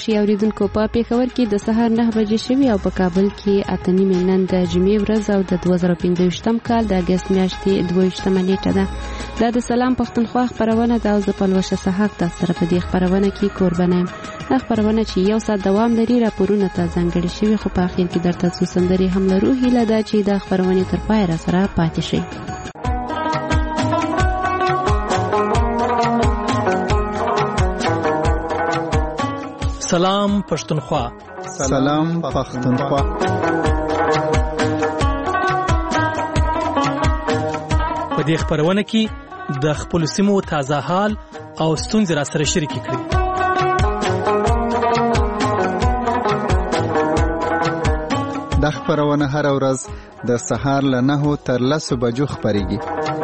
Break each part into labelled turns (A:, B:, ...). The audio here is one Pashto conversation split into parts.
A: راشي اوریدونکو. په پېښور کې د سهار 9 بجې شوي او په کابل کې 8:30 نن د جمعې ورځ او د 2015 کال د اگست میاشتې 22 نیټه ده. دا د سلام پښتونخوا خبرونه ده او زه پلوشه صحاق تاسو سره په دې خبرونه کې قربانه یم. دا خبرونه چې یو ساعت دوام لري راپورونه ته ځانګړي شوي، خو په اخر کې درته څو سندرې هم لرو. هیله ده چې دا خبرونه تر پای را سره پاتې شي.
B: سلام پښتونخوا.
C: سلام پښتونخوا.
B: په دې خبرونه کې د خپل سیمو تازه حال او ستونزې را سره شریک کړئ.
C: دا خبرونه هر ورځ د سهار له 9 تر 10 بجو خبريږي.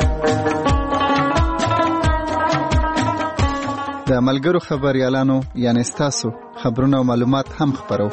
C: د ملګرو خبريالانو یعنی ستاسو خبرونه او معلومات هم خبرو.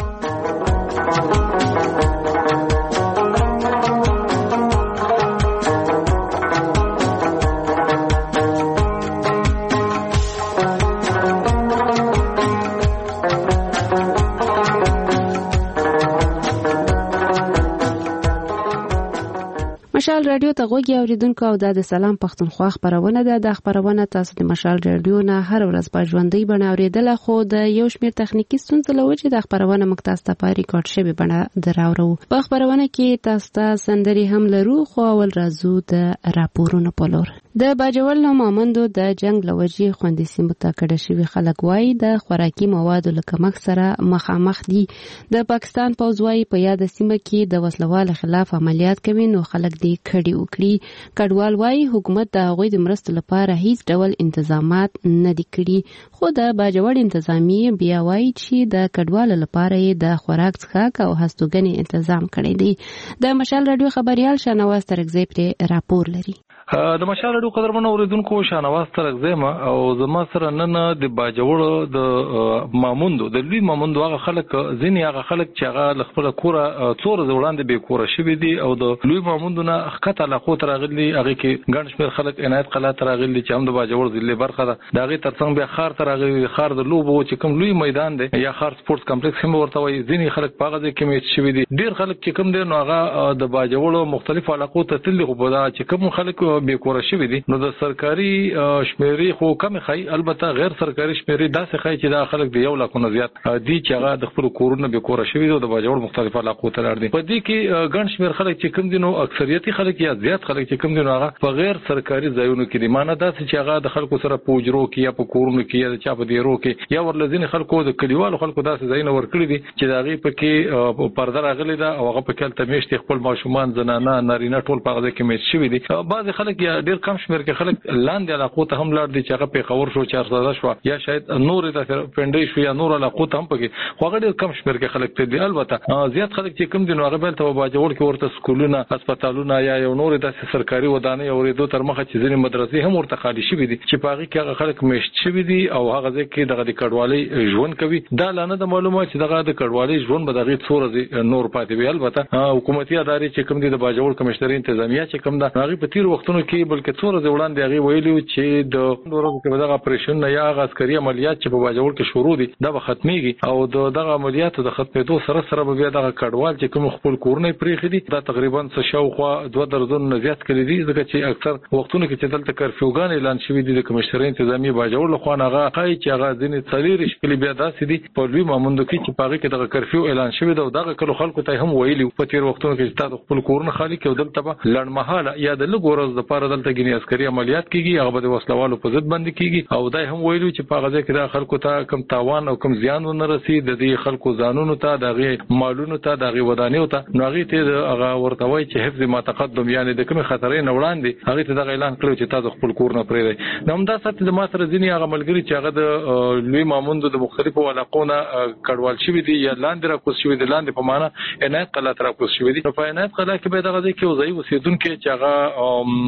A: مشال رادیو ته غوږی اوریدونکو او د سلام پښتونخوا خبرونه ده. د خبرونه تاسو د مشال رادیو نه هر ورځ په ژوندۍ بڼه اوریدل، خو د یو شمېر تخنیکی ستونزې له وجې د خبرونه مکتاز ته په ریکارډ شوی بڼه دراوړو. په خبرونه کې تاسو ته سندري هم لرو، خو اول راځو د راپورونو په لور. د باجوړ له مامندو د جنگ له وجې خوندې سیمو ته کډه شوي خلک وایي د خوراکي موادو له کمښت سره مخامخ دي. د پاکستان پوځ وایي په یاد سیمه کې د وسلوالو خلاف عملیات کوي، نو خلک دې کډي وکړي. کډوال وایي حکومت د هغوی د مرستو لپاره هیڅ ډول انتظامات نه دي کړي، خو د باجوړ انتظامیه بیا وایي چې د کډوالو لپاره یې د خوراک څښاک او هستوګنې تنظیم کړی دی. د مشال رادیو خبريال شانواز ترکزی پر راپور لري.
D: د مشال رادیو قدرمنو اوریدونکو، شانواز ترکزی ما او زما سره نن د باجوړ د ماموندو د لوی ماموندو هغه خلک ځینې هغه خلک چې هغه خپل کوره څور وړاندې به کوره شوی دي او د لوی ماموندو نه خطه لاخو ترغلي هغه کې ګڼ شمېر خلک عنایت قلعه ترغلي چې هم د باجوړ ضلع برخه ده. دا غي ترڅنګ به خار ترغلي خار د لوبو چې کوم لوی میدان دی یا خار سپورتس کمپلیکس هم ورته وي. ځینې خلک په هغه ځای کې میچ شوی دي. ډیر خلک چې کوم دي نو هغه د باجوړ مختلف علاقو ته تللی، خو دا چې کوم خلک به کوره شوی دي نو د سرکاري شمیرې خو کم خای، البته غیر سرکاري شمیرې داسې خای چې دا خلک د 1 لک نه زیات دي چې هغه د خپل کورونه به کوره شوی دي او د باجوړ مختلف علاقو ته لار دي. په دې کې ګڼ شمیر خلک چې کوم دي نو اکثریتي خلک یا زیات خلک چې کوم دي نو هغه په غیر سرکاري ځایونو کې دي. معنی دا چې هغه د خلکو سره پوجرو کې یا په کورونو کې یا د چا په دیرو کې یا ورلزین خلکو د کلیوالو خلکو داسې ځایونه ورکړي دي چې دا غي پکې پرده راغلي ده او هغه پکې تلمیشت خپل ماشومان زنانه نارینه ټول په هغه کې میچ شوی دي. بعض خلک یا ډیر کم شمیر کې خلک لاندې علاقو ته هم لاړ دي چې هغه په خبر شو 400 شو یا شاید نور د پندې شو یا نور علاقو ته هم پکې خو هغه ډیر کم شمیر کې خلک ته دي. البته زیات خلک چې کوم دي نو هغه بل ته باجوړ کې ورته سکولونه، هسپتالونه یا یو نور د سرکاري ودانۍ او ریدو تر مخه چې ځینې مدرسې هم ورته خالي شوي دي چې په هغه کې هغه خلک میشت شوي دي او هغه ځکه دغه د کډوالۍ ژوند کوي. دا لانه د معلومات چې دغه د کډوالۍ ژوند به دغه څوره نور پاتې وي. البته حکومتي ادارې چې کوم دي د باجوړ کمشنري انتظامیه چې کوم دا هغه په تیر وختونو کې بلکې څوره وړاندې هغه ویلو چې د ورځو کې دغه اپریشن یا عسکري عملیات چې په باجوړ کې شروع دي دا به ختميږي او دغه عملیاتو د ختمېدو سره سره به دغه کډوال چې کوم خپل کورونه پریخي دي دا تقریبا څه شاوخوا 2 درجن زیات کړي دي، ځکه چې اکثر وختونو کې چې دلته کرفیوګان اعلان شوی دي د کمشنري انتظامیه باجوړ له خوا هغه کوي چې هغه ځینې څلور شپې بیا داسې دي په لوی ماموندو کې چې پاره کې دغه کرفیو اعلان شوی دی او دغه کله خلکو ته هم ویلي په تیر وختونو کې چې تاسو خپل کورونه خالی کړئ دلته به لړمحاله یا د لګورز د پاره دلته ګنې عسکري عملیات کیږي، هغه به وسلوالو په ضد باندې کیږي او دای هم ویلو چې په هغه کې د خلکو ته کم تاوان او کم زیان ونه رسي د دې خلکو ځانونو ته دغه مالونو ته دغه ودانیو ته نو هغه ته هغه ورته وایي چې حفظ ما تقدم یعنی د کوم خطرې نه وړاندې هغه ته دغه اعلان کړو چې تاسو خپل کورونه پرې دی. نو همدا سات د ما سره ځینې هغه ملګری چې هغه د لوی ماموندو د مختلفو علاقونو کډوال شوی دي یا لاندې راکوس شوی دي، لاندې په معنا عنایت قلعه راکوس شوی دي. په عنایت قلعه کې به دغه ځکه یو ځای اوسیدونکو چې هغه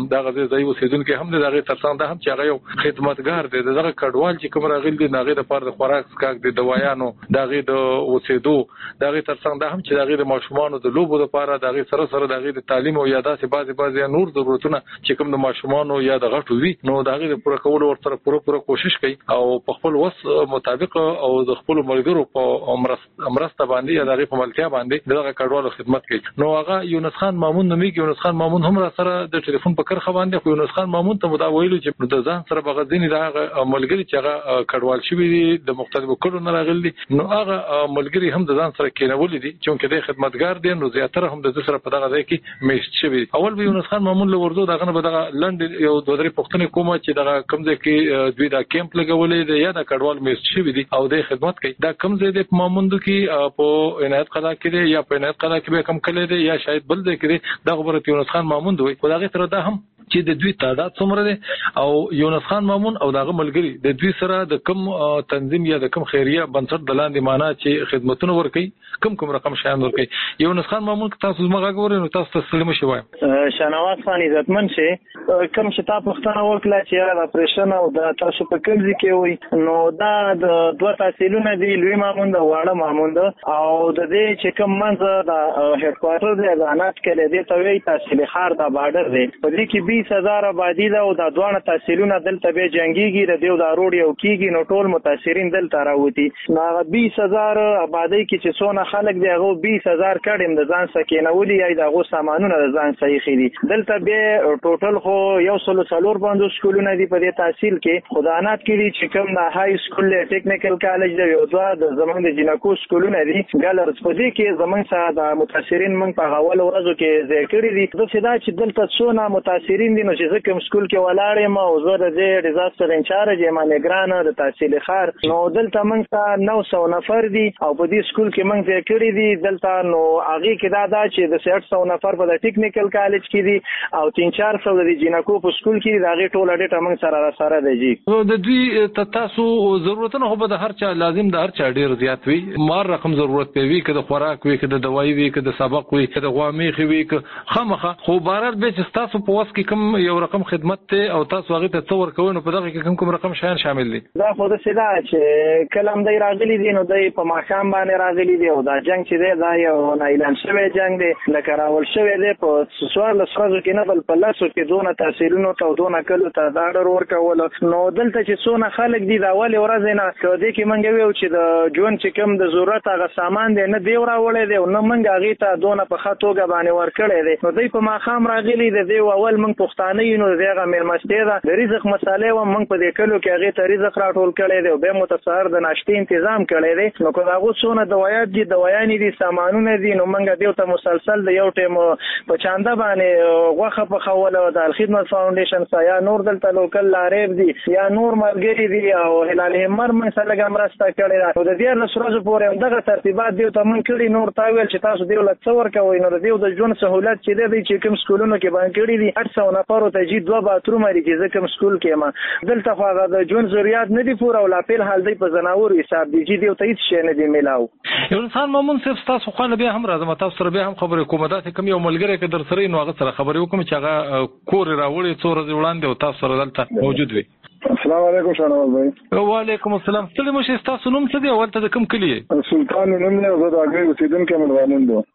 D: دغه ځای اوسیدونکو هم دغه ترڅنګ د هم چې هغه یو خدمتګار دی دغه کډوال چې کوم راغلي دي هغه د پاره د خوراک سکاک د دوايانو دغه د اوسېدو دغه ترڅنګ د هم چې دغه د ماشومان د لوبو لپاره دغه سره دغه د تعلیم او یاداسې بعضي نور ضرورتونه چې کوم د ماشومان یا د غټو وي نو دغه د پوره کولو ورته پوره کوشش کوي او په خپل وس مطابق او د خپل ملګرو په مرسته باندې دغه په ملتیا باندې دغه کډوالو خدمت کوي نو هغه یونس خان مامون نومي یونس خان مامون هم را سره د ټلیفون په کرخه باندې خو یونس خان مامون ته مدا ویلو چې د ځان سره بغځینی دغه ملګری چې هغه کډوال شوی دي د مختلفو کډو نه راغلي نو هغه ملګری هم د ځان سره کېنول دي چې د خدمتګار دي نو زیاتره هم د سره په دغه ځای کې میشت شوی اول به یونس خان مامون له ورځو دغه نه دغه لند یو دوه درې پښتنې کومه چې دغه کوم ځای کې دوی دا کیمپ لګولې دي یا د کډوال میشت شوی دي او د خدمت کوي دا کوم ځای د ماموندو کې په عنایت قضا کې یا په عنایت قضا کې به کم کړي دي یا شاید بل ځای کې دغه برت یونس خان مامون دوی خدای تر دا هم چې د دوی تعداد څومره دي او یونس خان مامون او دغه ملګری د دوی سره د کم تنظیم یا د کم خیریه بنسټ د لاندې معنا چې خدمتونه ورکي کم رقم شایان ورکي یونس خان مامون تاسو زما غوړې نو تاسو تسلیم شوی
E: شنواز خان عزتمن شي کم چې تاسو پښتنه وکړه چې د اپریشن او د تاسو په کوم ځای کې وي نو دا د دوه تحصیلونه دي لوی مامون د واړه مامون او د دې چې کوم منځ د هډ کوارټر د ځانات کې د توي تحصیل خار د بارډر دی په دې کې 20,000 آبادی ده او د دوه تحصیلونه دلته به جنگيږي د دیو د روډ یو کیږي نو ټول متاثرین دلته راوتی نو 20,000 آبادی کې چې څونه خلک دی هغه 20,000 کډم د ځان سکینولي یا دغه سامانونه د ځان صحیح دي دلته به ټوټل خو یو سلو څلور باندې سکولونه دي په دې تحصیل کې خدانات کې دي چې کوم د های سکول ټیکنیکل کالج دی یو دوه د زمونږ د جنکو سکولونه دي ګالرز په دې کې زمونږ سره د متاثرین موږ په اول ورځو کې ذکر دي چې دلته څونه متاثرین دي نو چې کوم سکول کې ولاړ یم او زه د ډیزاستر انچارج یم نگران د تحصیل خار نو دلته موږ ته 900 نفر دي او په دې سکول کې موږ ذکر دي دلته نو هغه کې دا چې د 800 نفر په ټیکنیکل کالج کې دي او 300-400 د جنکو په سکول کې دا غي ټول ډیټا موږ سره دی جی
D: د دوی تاسو ضرورتونه خو به د هر چا لازم د هر چا ډیر زیات وي مار رقم ضرورت وي کده خوراک وي کده دوايي وي کده سبق وي کده غوامي وي خامخه خو بارات به چې تاسو په وس کې کوم یو رقم خدمت ته او تاسو هغه ته تصور کوئ نو په دغه کې کوم رقم شایان شامل دي
E: دا خو د سدا چې کلم دی راغلي دي نو دای په ماښام باندې راغلي دي او دا جنگ چې دی دا یو نه اعلان شوی جنگ دی لکه راول شوی دی په سوال سرازو کې نه بل په لاسو کې دونه تحصیلونو ته دونه کلو ته دا ډر ورکول نو دلته چې څونه خلک دي دا اول ورځ نه کړي کې منګ ویو چې د جون چې کوم د ضرورت هغه سامان دی نه دی راولې دی نو منګ هغه ته دونه په خاطوګه باندې ورکړي دی نو دای په ماښام راغلي دی اول منګ پښتانه نو دغه مېلمستیا ده د رزق مسالې و موږ په دې کلو کې هغه ته رزق راټول کړي دی او به متصور د ناشتې تنظیم کړي دی نو کو دا غوښونه دوايات دي دوايانې دي سامانونه دي نو موږ دیو ته مسلسل د یو ټیم په چاندا باندې غوخه په خوله د خدمت فاونډیشن سایا نور دلته لوکل لارېب دي یا نور ملګری دي او هلال همر موږ سره ګمرسته کړي دا د دې نسرازو پورې دغه ترتیبات دیو ته موږ کړي نور تاویل چې تاسو دیو لڅ ورکوي نو دیو د ژوند سہولت چې دی چې کوم سکولونو کې باندې کړي دي 800 نفر ته جی دوه باتروم لري چې کوم سکول کې ما دلته خو هغه د ژوند ضرورت نه دي پوره او لا پیل حال دی په زناور حساب دی جی دیو ته هیڅ شی نه دی ملاو
D: یو انسان مامون صرف تاسو خو بیا هم راځم تاسو سره بیا هم خبرې کوم دا چې کوم یو ملګری کې در سره نو هغه سره خبرې وکم چې هغه کور راوړي څو ورځې وړاندې او تاسو سره دلته موجود وي
F: السلام علیکم شنواز بھائی
D: وعلیکم السلام ستړي مشه تاسو نوم څه دی ولته د کوم کلی
F: سلطان نوم نه زه د اګری اوسیدونکو مروانون دو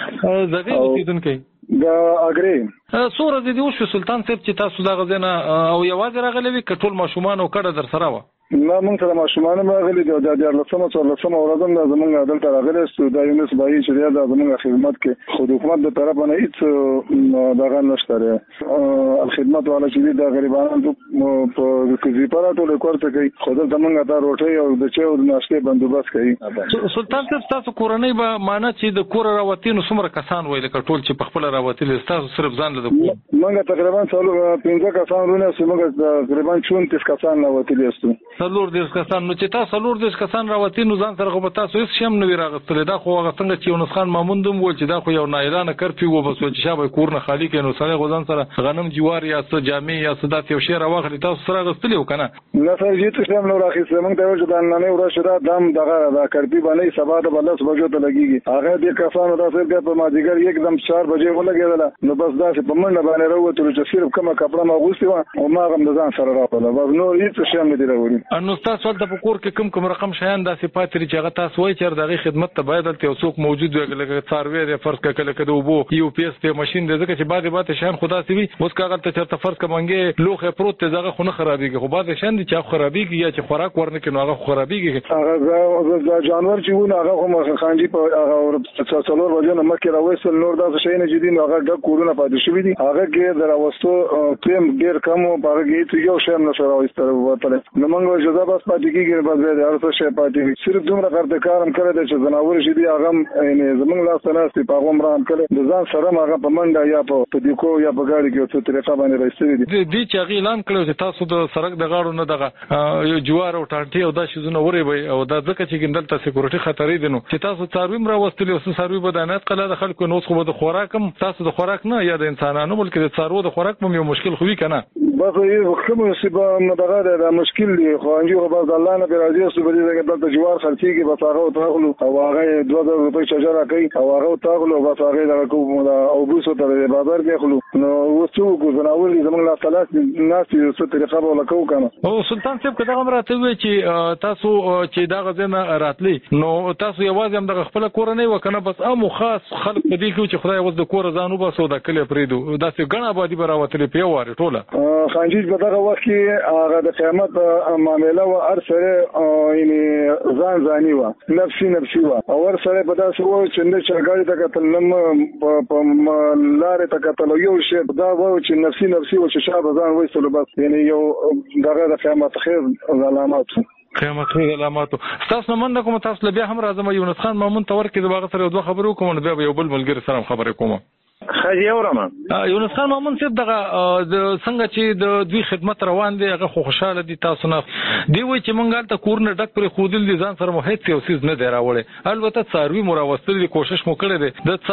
D: زګي اوسیدونکو
F: د اګری
D: سور د دې وشو سلطان صاحب چې تاسو دا غزنه او یوازې راغلي وي کټول ماشومان او کډه در سره و
F: نه موږ سره ماشومان راغلي دي د 1400 ورځم د زمونږ دلته راغلي ستو د یونس بای چې د زمونږ خدمت کې خو حکومت د طرف نه هیڅ دغه نشته الخدمت والا چې د غریبانو په کزیپارا ټول کوړه کوي خو د زمونږ د روټي او د چا او د ناشته بندوبست کوي
D: سلطان صاحب تاسو کورنۍ به معنا چې د کور راوتینو څومره کسان وایي لکه ټول چې په خپل راوتل تاسو صرف ځان له
F: موږ تقریبا 15 کسان ورونه موږ تقریبا 34 کسان راوتل یو
D: 40 کسان. نو چې تاسو 40 کسان راوتی نو ځان سره خو تاسو هیڅ شم نه راغستل. دا خو هغه څنګه چې یونس خان مامون دوم ول چې دا خو یو نایلانه کرفیو و بس چې شابه کورنه خالی کینو سره غوځان سره غنم جوار یا څه جامې یا صدات یو شی راوغلی تاسو سره غستلی وکنه
F: نه سر جیت شم نو راخیسته موږ ته چې دا نه ورشه دا دم دغه دا کرفی باندې سبا د بلس بجو ته لګیږي. هغه د کسانو دا سره په ماجیګر یکدم 4 بجې ولګیدل نو بس دا چې په منډه باندې راوته چې صرف کومه کپړه ما غوستي و او ما هم د ځان سره راپله بس نو هیڅ شم نه دی راوړي.
D: انو تاسو د پکور کې کوم رقم شیان داسې پاتري چې هغه تاسو وایي چې دغه خدمت ته باید ته څوک موجود وي لکه څاروي د فرض کله کده وبو یو پی اس ته ماشين د ځکه چې بعد شان خدا سي وي اوس کاغه ته چرته فرض کومنګي لوخه پروت ته ځغه خونه خرابيږي خو بعد شان دي چې خرابيږي یا چې خوراک ورنه کې نو هغه خرابيږي.
F: هغه جانور چې ونه هغه هم خانجي په هغه څلور وجه نه مکه راوېسل نور دا شي نه جدي نو هغه د کورونه پاتې شوی دي. هغه کې دراوستو تیم ډیر کم او هغه کې یو شی نه سره راوستل وته نو موږ جزا بس پاتې کیږي بس د هر څه شی پاتې صرف دومره کارته کارم کړی چې زناور شي دي هغه یعنی زمونږ لاس نه ستې په غوم رام کړي د ځان سره هغه په منډه یا په دیکو یا په ګاډي کې څه طریقه باندې راځي
D: دي چې اعلان کړو چې تاسو د سړک د غاړو نه دغه یو جوار او ټانټي او دا شیزونه وري وي او دا ځکه چې ګندل ته سکیورټي خطرې دي نو چې تاسو څاروي مرا وستلی او څاروي بدانات قلا د خلکو نو خو د خوراکم تاسو د خوراک نه یا د انسانانو بلکې د څارو د خوراک مو یو مشکل خوې کنه
F: بس یو کوم څه به دغه د مشکل دی خو انجو بس الله نه راضي اوسه بلی دغه د جوار خرڅيږي بس هغه تاغلو او هغه 2000 روپۍ شجره کوي او هغه تاغلو بس هغه دغه کوم او بوسو ته بازار کې خلو نو وڅو کو زناور زمونږ لا ثلاث ناس یو څه طریقه ولا کو کنه.
D: او سلطان صاحب کدا هم راته وی چې تاسو چې دا غزنه راتلی نو تاسو یوازې هم د خپل کور نه وکنه بس امو خاص خلک په دې کې چې خدای وز د کور ځانو بسو د کلی پریدو دا څه غنا آبادی براوتلی په واره ټوله
F: خانجیج په دغه وخت کې هغه د قیامت معاملې او ارسره یعنی ځاني و نفسي و او ورسره په داسې و چې نه چرګاړي ته کتل په لارې ته کتل یو شی دا و چې نفسي و چې شابه ځان وایسلو بس یعنی یو دغه د قیامت خیر علامات
D: قیامت علاماتو تاسو نن کوم تاسو بیا هم راځم یونس خان مامون تور کې د باغ سره دوه خبرو کوم بیا یو بل ملګری سره خبرې کوم
E: خاجي اورم
D: یونس خان مامون صاحب دغه څنګه چې د دوی خدمت روان دي هغه خوشاله دي تاسو نه دی وای چې مونږه ته کورنه ډک پر خودل دي ځان سره مو هیڅ یو سیز نه دی راوړی البته څاروي مراوستل دي کوشش مو کړی دی د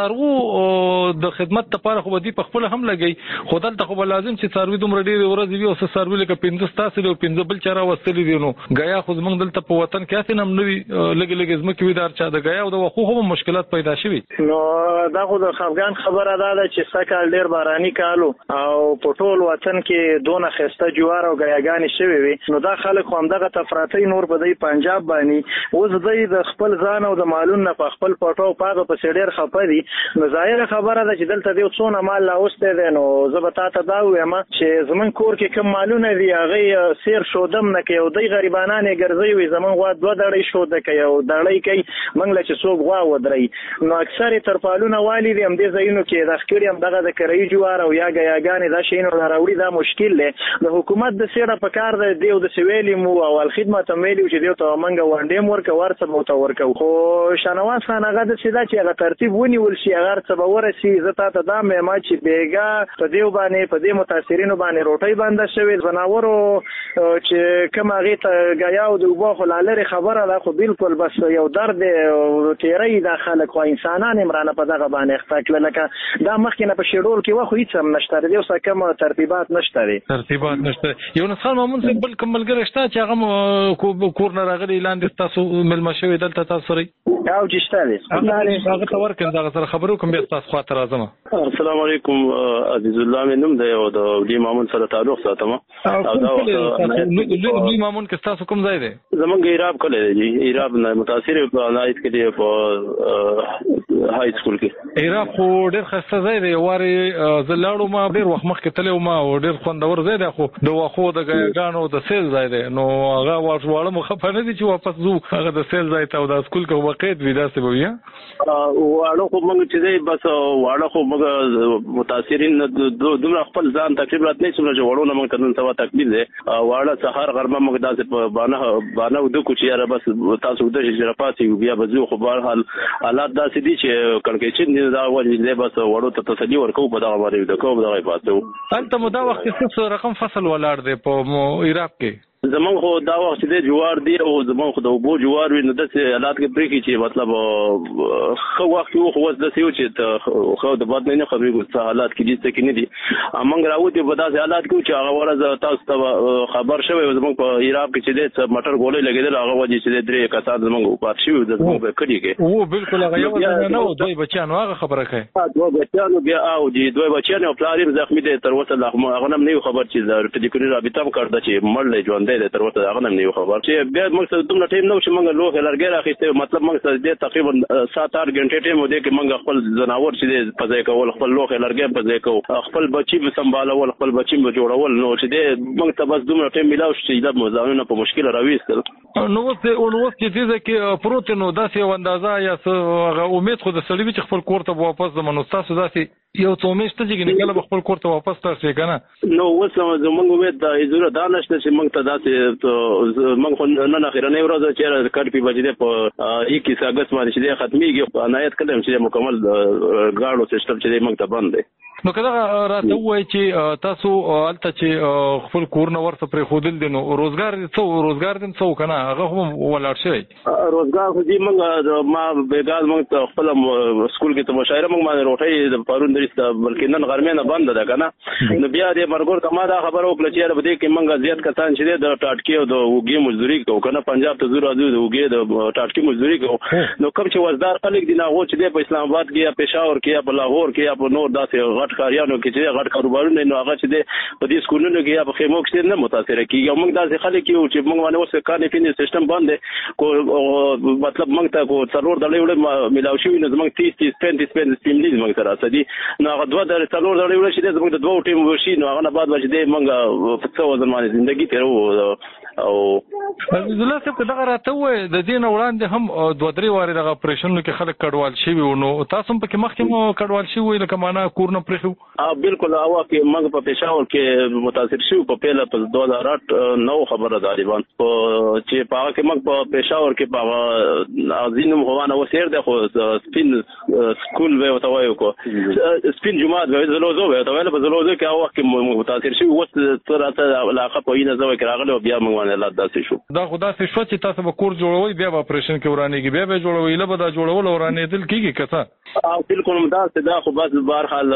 D: څارو د خدمت لپاره خو دی په خپل هم لګي خدای ته خو لازم چې څاروي دومره ډیر ورځ وي او څاروي لکه 15 تاسو له 15 بل چاره وستل دي نو غیا خو زمونږ دلته په وطن کې اسنه هم نوي لګي زمکه ویدار چا د غیا او د خو هم مشکلات پیدا شوي
E: نو دا خو د خفغان خبره ده چې سکه ډیر باراني کالو او په ټول وطن کې دونه خسته جوار او غیاګانی شوی وي نو دا خلک هم دغه تفراطي نور په دې پنجاب باندې اوس د خپل ځان او د مالون نه په خپل پټو پاغه په سړیر خپري نو ظاهر خبره ده چې دلته دی څونه مال لاوسته دي نو زبتا ته دا وایم چې زمون کور کې کوم مالونه دی هغه سیر شودم نه کوي او د غریبانانه ګرځي وي زمون غوا دوه دړې شو د کوي او دړې کوي منګل چې څوک غوا ودرې نو اکثر ترپالونه والی دي هم دې زینو کې د خکړی هم دغه د کرای جوار او یا غیاګانی دا شینو راوړي دا مشکل دی د حکومت د سیره په کار دی او د سویلی مو او خدمت ملي چې دی ته منګه وانډې ورکه ورڅ مو ته ورکو خو شنواز خان هغه د سیدا چې هغه ترتیب ونیول شي هغه څه به ورسي زتا ته دا مې ما چې بیګا په دیو باندې په دې متاثرینو باندې روټي باندې شوی زناورو چې کوم هغه ته غیا او د وبو خلالره خبره ده خو بالکل بس یو درد او تیری داخله کو انسانان امرانه په دغه باندې اختکل لکه دا مخکې نه په شیډول کې واخو هیڅ هم نشته دی او څه کوم ترتیبات نشته
D: یونس خان مامون صاحب بل کوم ملګری شته چې هغه کور نه راغلی لاندې تاسو ملما شوی دلته تاسو سره
E: او جشته دي
D: هغه تور کړه هغه سره خبرو کوم به تاسو خاطر راځم
G: السلام علیکم عزیز الله مې نوم دی او د ولي مامون سره تعلق ساتم
D: او دا ولي مامون کې تاسو کوم ځای دی
G: زمونږ ایراب کله دی ایراب نه متاثر نایت کې دی په های سکول کې
D: ایراب خو ډېر خسته ځای دی واره زلاړو ما ډېر وخت مخکې تلو ما ډېر خوندور ځای دی خو د واخو د غاګانو د سیل ځای دی نو هغه واړه مخه نه دي چې واپس زو هغه د سیل ځای ته او د سکول کې وقید وي داسې به وي
G: واړه خو موږ چې دی بس واړه خو موږ متاثرین دومره خپل ځان تقریبا نه څومره جوړو نه موږ تنن سوا تقلید دی واړه سحر غرمه موږ داسې باندې د کوچ یاره بس تاسو د شرپاسي بیا بزو خو بهر حال حالات داسې دي چې کړکېچن دي دا ولې بس وړو ته تسلی ورکو په دغه باندې د کوم دغه پاتو
D: انت مو دا وخت څه رقم فصل ولاړ دی په عراق کې
G: زمون خو دا وخت چې جوار دی او زمون خو د وبو جوار وي نو د حالات کې پرې کې چې مطلب خو وخت یو خو د سیو چې خو د باد نه خبرې ګوت حالات کې دي چې نه دي امنګ راوته په داسې حالات کې چې هغه ورځ تاسو ته خبر شوی زمون په عراق کې چې د مټر ګولې لګیدل هغه وځي چې درې کسان زمون په پات شي د زمون په کړي کې
D: او بالکل هغه یو نه و دوی بچیانو هغه خبره کوي
G: دوه بچیانو بیا او دي دوه بچیانو پلاریم زخمی دي تر اوسه هغه هم نه خبر چې د ټلیفوني رابطه هم کړده چې مړ ژوند دی تر اوسه هغه هم نه خبر چې بیا موږ ته دومره ټیم نو چې موږ لوخ لرګي راخېسته مطلب موږ ته د تقریبا 7-8 غنټې ټیم ودی کې موږ خپل زناور چې په ځای کول خپل لوخ لرګي په ځای کول خپل بچي به سمبالول خپل بچي به جوړول نو چې موږ ته بس دومره ټیم ملاو چې د مزاحمینو په مشکل راويستل
D: نو اوس چې دې کې پروت نو داسې یو اندازه یا هغه امید خو د سړي چې خپل کور ته واپس د منوستاسو داسې یو څو میشته چې کله خپل کور ته واپس تاسو کنه
G: نو اوس زموږ امید د ایزوره دانشته چې موږ ته داسې موږ خو نن اخیرنۍ ورځ چې کړپی بجې په 21 اگست باندې چې ختميږي عنایت کړم چې مکمل غاړو سیستم چې موږ ته بند دی
D: نو کله راته وای چې تاسو الته چې خپل کور نو ورته پرې خودل دي نو روزګار دې څو کنه هغه هم ولاړ شي
G: روزګار خو دې موږ ما بیګاز موږ خپل سکول کې ته مشاعره موږ باندې روټي د پرون درسته بلکې نن غرمه نه بند ده کنه نو بیا دې مرګور ته ما دا خبر وکړه چې بده کې موږ زیات کسان چې د ټاټکی او د وګي مزدوري کو کنه پنجاب ته زور راځي د وګي د ټاټکی مزدوري کو نو کوم چې وزدار خلک دي نه هو چې په اسلام آباد کې یا پېښور کې یا په لاهور کې یا په نور داسې غټ کاریانو کې چې غټ کاروبارونه نو هغه چې په دې سکولونو کې یا په خیمو کې نه متاثر کیږي موږ داسې خلک یو چې موږ باندې اوس کار نه فیني سیستم باندې کو مطلب موږ ته کو څلور ډلې وړ ملاو شي نو موږ 30 35 ټیم لیز موږ سره سدي نو هغه دوه ډلې څلور ډلې وړ شي موږ د دوه ټیم وشي نو هغه نه بعد چې موږ په څو ځل باندې ژوندۍ تیرو او
D: زله څه په دغه راته وې د دین وړاندې هم 2-3 واره دغه اپریشنونو کې خلک کډوال شي نو تاسو په کې مخکې مو کډوال شي وې لکه معنا کور نه پرېخو
G: بالکل او کې موږ په پېښور کې متاثر شو په پیله په 2008 نو خبره ده ایوان چې په هغه کې موږ په پېښور کې په ازینم هوانه وسیر ده خو سپین سکول به وتاوي کو سپین جمعه به زلوزو به وتاوي په زلوزو کې هغه کې متاثر شو وس تراته علاقه په اینه زوي کې راغله بیا موږ باندې الله داسې شو
D: دا خدا سي شو چې تاسو به کور جوړوي بیا به اپریشن کې ورانېږي بیا به جوړوي له به دا جوړول ورانې دل کېږي کته
G: بالکل مدار دا خو بس بهر حال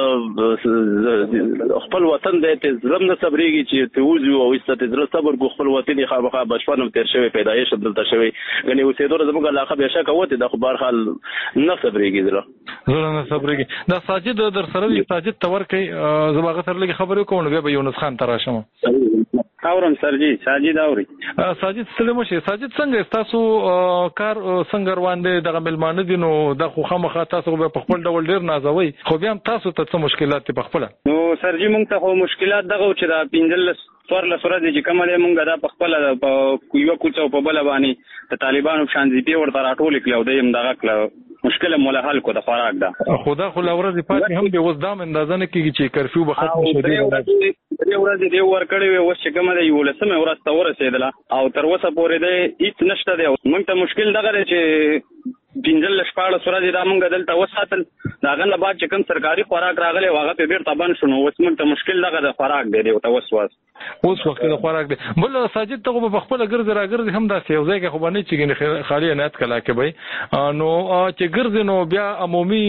G: خپل وطن د زرم نه صبرېږي چې ته وځو او ایستته زړه صبر کو خپل وطن یې خامخا بچپن تیر شوی پیدایش دلته شوی غني اوسېدو زموږ علاقه به شکه وته د خو بهر حال نه صبرېږي
D: زړه نه صبرېږي دا ساجد در سره دی ساجد تور کې زباغه سره لګي خبرې کوم بیا به یونس خان تراشم
H: اورم سرجی ساجد اوري
D: ساجد سلام شه ساجد څنګه تاسو کار څنګه روان دي دغه ملمانه دي نو د خو خامخا تاسو په خپل ډول ډیر نازوي خو بیا تاسو ته څه مشکلات په خپل
H: نو سرجی مونږ ته خو مشکلات دغه چې دا پینځل څوارلس ورځې چې کومه دی مونږ دا په خپله په یوه کوڅه او په بله باندې د طالبانو په شان زیپې ورته راټولې کړې او دی هم دغه کړه مشکله مو له حل کړو د خوراک ده
D: خو دا خو له ورځې پاتې هم دی اوس دا هم اندازه نه کېږي چې کرفیو به ختمه شي
H: درې ورځې دی ورکړې وې اوس چې کومه ده 11مې ورځ ته ورسېدله او تر اوسه پورې دی هېڅ نشته دی مونږ ته مشکل دغه دی چې 15-14 ورځې دا مونږ دلته وساتل د هغه نه بعد چې کوم سرکاري خوراک راغلی و هغه پې بېرته بند شو نو اوس مونږ ته مشکل دغه د خوراک دی ورته
D: اوس وخت د خوراک دی بل ساجد ته خو په خپله ګرځې راګرځې هم داسې یو ځای کې خو به نه چې خالي عنایت کلا کې به نو چې ګرځې نو بیا عمومي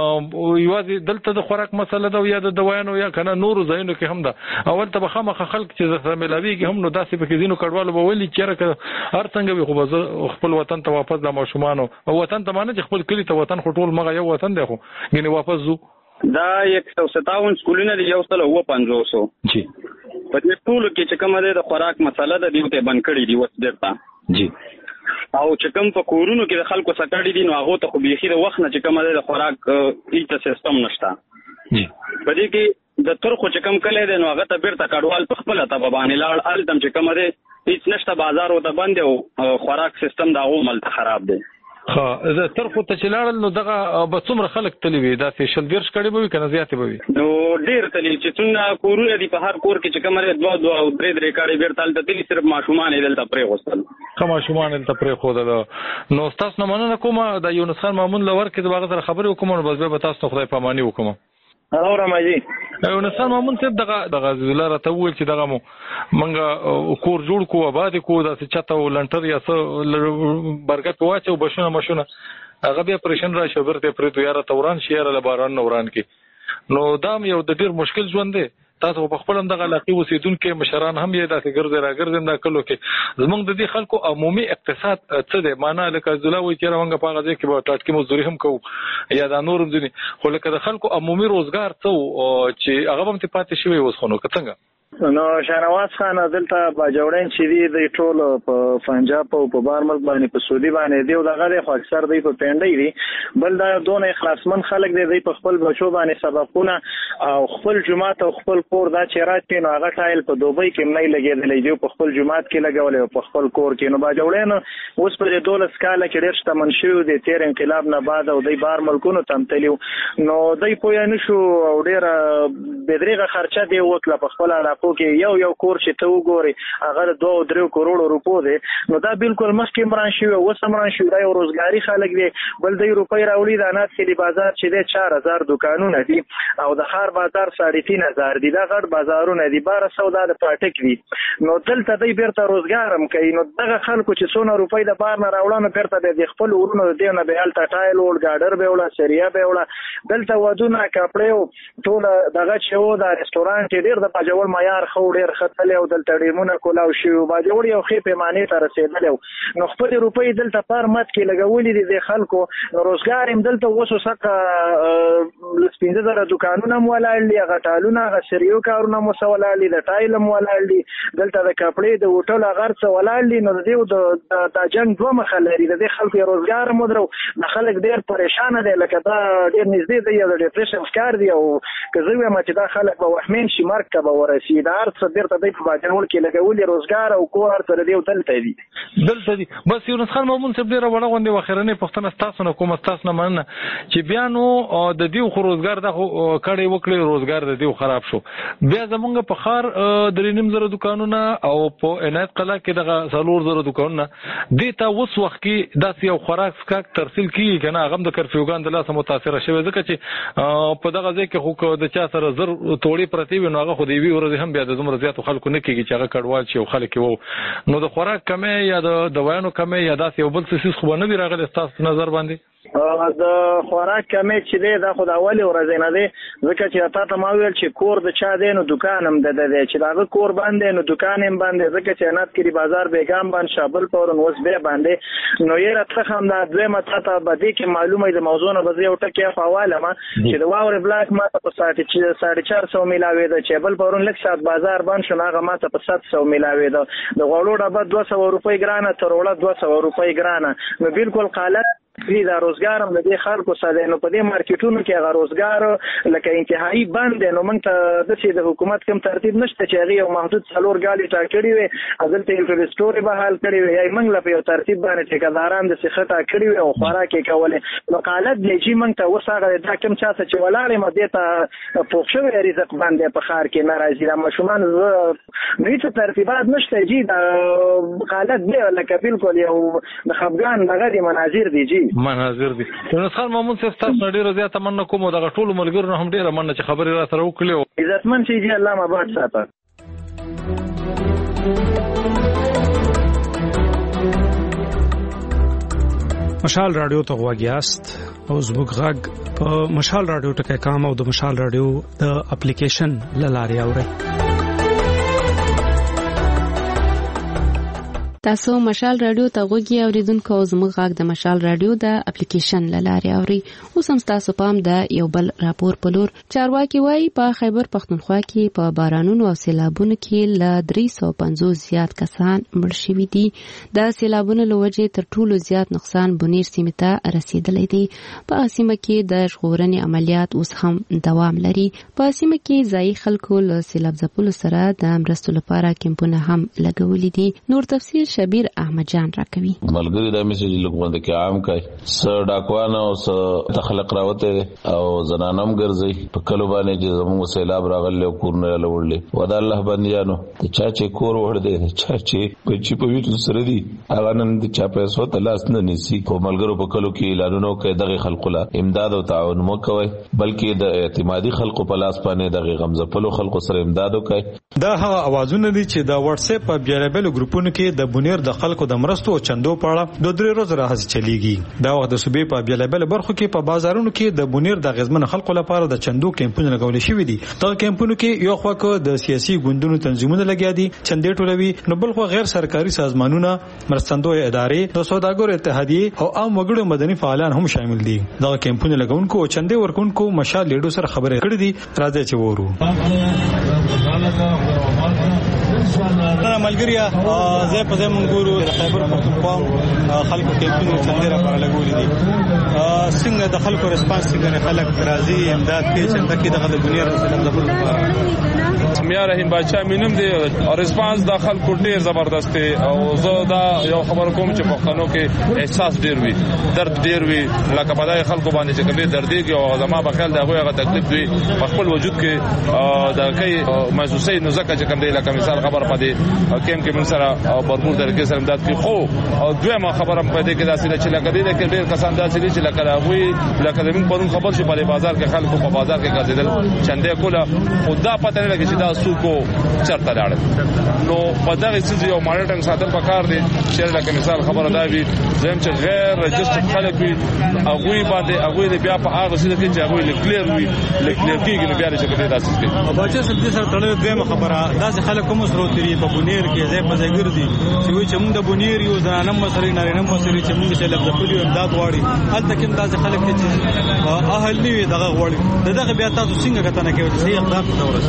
D: یوازې دلته د خوراک مسله ده یا د دوایانو یا که نه نورو ځایونو کې هم ده اول ته به خامخا خلک چې سره میلاویږي هم نو داسې پکې ځینو کډوالو به ویلي چېرې که هر څنګه وي خو به زه خپل وطن ته واپس د ماشومانو او وطن ته مانه چې خپل کلي ته وطن خو ټول مغه یو وطن دی خو ګنې واپس ځو
H: دا 157 سکولونه دي 150
D: جی
H: په دې ټولو کې چې کومه ده د خوراک مسله ده دوی ته بند کړي دي اوس بیرته
D: جی
H: او چې کوم په کورونو کې د خلکو سکړي دي نو هغه ته خو بیخي د وخت نه چې کومه ده د خوراک هیڅ سیستم نشته
D: جی
H: په دې کې د ترخو چې کوم کلی دی نو هغه ته بیرته کډوال په خپله ته باندې لاړ هلته چې کومه دی هیڅ نشته بازار ورته بند دی او خوراک سیستم د هغو ملته خراب دی
D: ښه ترخو ته چې لاړل نو دغه به څومره خلک تللی وي داسې 20 کړي به وي که نه زیاتې به وي
H: نو ډېر تلي چې څومره کورونه دي په هر کور کې چې کومه دی 2 او 3 کړي بیرته هلته تلي صرف ماشومان یې دلته پرېغوستل
D: ښه ماشومان یې دلته پرېښودل نو ستاسو نه مننه کومه د یونس خان مامون له ورکې د هغه سره خبرې وکړم نو بس بیا به تاسو ته خدای پاماني وکړم
E: اورم جی
D: نسان مامون صاحب دغه زویلا راته وویل چې دغه منګه کور جوړ کو آباد کو داسې چاته ولنټر یا څه برګه په واچو بشونه مشونه هغه بیا پرېشن را شو برته پرې تو یاره توران شهر له باران نوران کې نو دام یو د ډیر مشکل ژوند دی تاسو په خپل دغه علاقې اوسیدونکو مشران هم یې داسې ګرځي راګرځي دا کلو کې زمونږ د دې خلکو عمومي اقتصاد څه دی معنا لکه زلاوي چې راونګه په غځي کې به ټاټکی مزدوري هم کوو یا دا نور هم دي خو لکه د خلکو عمومي روزګار څه چې هغه هم ته پاتې شوی اوس خو نو څنګه
E: نو شهنواز خان دلته باجوړین چې دی ټول په پنجاب او په بارمل باندې په سعودي باندې دی او دغه خو اکثر دی په پنډي دی بل دا دونه اخلاصمن خلک دی په خپل بچو باندې سبقونه او خپل جماعت او خپل کور دا چې راځي نو هغه ټایل په دوبۍ کې نه لګیدلې دی په خپل جماعت کې لګولې او په خپل کور کې نو باجوړین اوس په 12 کال کې ډېر شته منشو دی تیر انقلاب نه بعد او دی بارمل کو نو تمتلیو نو دی پوی نه شو او ډېر بدريغه خرچه دی وکړه په خپل علاقه کې یو کور چې ته وګوري هغه 2-3 کروڑ روپو دی نو دا بالکل مخکې مران شي او سمران شي دا یو روزګاری خلک دی بل د روپۍ راوړي د انات کې بازار چې دی 4000 دکانونه دي او د خار بازار 3500 دي دا غټ بازارونه دي 1200 د پټک دي نو دلته دی بیرته روزګار هم کوي نو دغه خلکو چې څونه روپۍ د بار نه راوړنه بیرته د خپل ورونو دی نه به الټا ټایل ول ګاډر به ولا سریا به ولا دلته ودونه کپړې ټول دغه چې و د ریسټورانټ ډیر د پاجول معیار خو ډیر خطلې او دلته ډیمونه کولاو شي او باجوړ یو خې پیمانه ته رسیدل نو خپل روپۍ دلته پر مت کې لګولې دي خلکو نو روزګار هم دلته وسو سکه لسپینځه در دکانونه مولاړ دي غټالونه غسریو کارونه مسولاړ دي د ټایل مولاړ دي دلته د کپړې د هوټل غرڅ ولاړ دي نو د جنگ دوه مخ لري د خلکو روزګار مودرو د خلک ډیر پریشان دي لکه دا ډیر نږدې دی د ډیپریشن ښکار دی او کزوی ما چې دا خلک به وحمین شي مرګ ته به ورسي دا ارڅ بیرته دی په باجوړ کې لګولې روزګار او کور سره دی دلته دي بس یو نسخه مامون صاحب ډیر وړه غونډه واخرنه پښتنه تاسو نه کوم تاسو نه مننه چې بیا نو د دیو خو روزګار د کړي وکړي روزګار د دیو خراب شو بیا زمونږ په خار د 9,000 دکانونه او په عنایت قلا کې دغه 4,000 دکانونه دیتا اوس وخت کې داسې یو خوراک سکاک ترسیل کیږي کنه هغه د کرفیوګان د لاسه متاثر شوی ځکه چې په دغه ځای کې خو د چا سره زر توړي پرتی وي نو هغه خو دی وی ورځ هم بیا د زمره زیاتو خلکو نه کیږي چې هغه کډوال شي او خلک وو نو د خوراک کمه یا د دوايانو کمه یا داسې یو بل څه خو نه وی راغلی تاسو نظر باندې د خوراک کمه چې دی دا خو د اول ورځ نه دی ځکه چې تاسو ما ویل چې کور د چا دی نو دکان هم د دی چې دا کور باندې نو دکان هم باندې ځکه چې انات کې بازار بیګام باندې شابل پورن اوس به باندې نو یې راته هم دا دویمه تاسو باندې کې معلومه د موضوع نه بځي او ټکی حواله ما چې د واور بلاک ما په 450 ملاوي د چبل پورن لک سات بازار باندې شناغه ما په 700 ملاوي د غوړو ډبه 200 روپۍ ګرانه تروړه 200 روپۍ ګرانه نو بالکل قالت دا روزګار هم د دې خلکو سره نو په دې مارکیټونو کې هغه روزګار لکه انتهایی بند نو موږ ته د حکومت کوم ترتیب نشته چې هغه یو محدود څلور غالي ټاکړي وي عدالت انفراستراکچر به حل کړي وي موږ لا په ترتیب باندې ټیکداران د سخت ټاکړي وي او خوراک کوله نو قالت دی چې موږ ته وساغه دا کوم چا چې ولاړې مده ته پوښښ رزق باندې په خار کې ناراضي را مشومان نو ترتیبات نشته جی دا قالت دی لکه بالکل یو د خفغان دغه دی مناظر دی جی
D: مناظر دي نو خان مامون صاحب تاسو ډیره زیاته مننه کوم دغه ټول ملګرو نه هم ډیره مننه چې خبري را سره وکړو
E: عزتمن شي جی الله مبارک ساته
I: مشال رادیو ته غواګیاست او زموږ غږ په مشال رادیو ټکي کام او د مشال رادیو د اپلیکیشن لاري اوري
A: تاسو مشال رادیو ته غوږی اوریدونکو زموږ غږ د مشال رادیو د اپلیکیشن لاري اوري اوس هم تاسو پام د یو بل راپور په لور چارواکي وایي په خیبر پختونخوا کې په بارانونو او سیلابونو کې ل 350 زیات کسان مړ شوي دي د سیلابونو له وجې تر ټولو زیات نقصان بونیر سیمې ته رسیدلی دی په سیمه کې د ژغورنې عملیات اوس هم دوام لري په سیمه کې ځایي خلکو له سیلاب ځپلو سره د مرستو لپاره کمپونه هم لګولې دي نور تفصیل شبیر احمد جان راکوي.
J: ملګری دا میسج لګوند کې عام کای س ډاکوان او س تخلق راوته او زنانم ګرځي په کلو باندې چې زموږ سیلاب راغلی کورونه لوړلې ودا الله بنديانو ته چا چې کور وړ دې چا چې په چی په ویټ سره دي هغه نن د چا پیسو ته لاس نه نیسي او ملګرو په کلو کې اعلانونه کوي دغه خلکو لا امداد او تعاون مو کوي بلکې د اعتمادي خلکو په لاس باندې دغه غمزپلو خلکو سره امداد کوي.
K: دا هغه اوازونه دي چې د واتس اپ په بیلابل ګروپونو کې د بنیر د خلکو د مرستو او چندو په اړه د 3 ورځې راځي چلیږي. دا وخت د صوبې په بیلابل برخو کې په بازارونو کې د بنیر د غزمن خلکو لپاره د چندو کیمپونه لګول شوي دي. دغه کیمپونو کې یو خوا کې د سیاسي ګوندونو تنظیمونه لګیا دي چندې ټولوي نو بل خو غیر سرکاري سازمانونه مرستندوی ادارې د سوداګرو اتحادیه او عام وګړو مدني فعالان هم شامل دي. دغه کیمپونه لګونکو او چندې ورکونکو مشال لیډو سره خبرې کړې دي. راځي چې وورو ملګریا زه په دې منګورو د خیبر پختونخوا خلکو کیمپونه چندې را پر لګولې دي. څنګه د خلکو ریسپانس څنګه خلک راځي امداد کوي چې تکي دغه بنیر رسول الله
L: میا رحیم بادشاہ مینم دی او ریسپانس د خلکو ډیر زبردست دی او زه دا یو خبر کوم چې پښتنو کې احساس ډیر وي درد ډیر وي لکه په دای خلکو باندې چې کومه درد دی او زما په خیال دا هغه تکلیف وي په خپل وجود کې دا کوي محسوسې نو ځکه چې کوم دی لکه مثال خبر پدې کیم کې من سره برپور طریقې سره امداد کوي خو او دویمه خبره په دې کې داسې چې لکه دې کې ډیر کسان داسې چې لکه زمين پرون خبر شو په بازار کې خلکو په بازار کې ګرځیدل چندې کوله خدا پته نه لګي چې دا سوکو چرته لاړ نو په دغه څه یو مانیټنګ ساتل پکار دي چې لکه مثال خبره دا وي زم چې غیر رجسټر خلک وي هغه باندې بیا په هغه څه کې چې هغه کلیر وي کلیر کېږي نو بیا چې کوي داسې کې
K: بچا سم دې سره تړلې دیمه خبره داسې خلک کوم سره تری په بنیر کې ځای په ځای ګرځي چې وي چې موږ د بنیر یو ځانم مسرې نارینه مسرې چې موږ چې لږ خپل امداد واړي هلته کې داسې خلک چې اهل نیوي دغه واړي دغه بیا تاسو څنګه کتنه کوي چې صحیح اقدام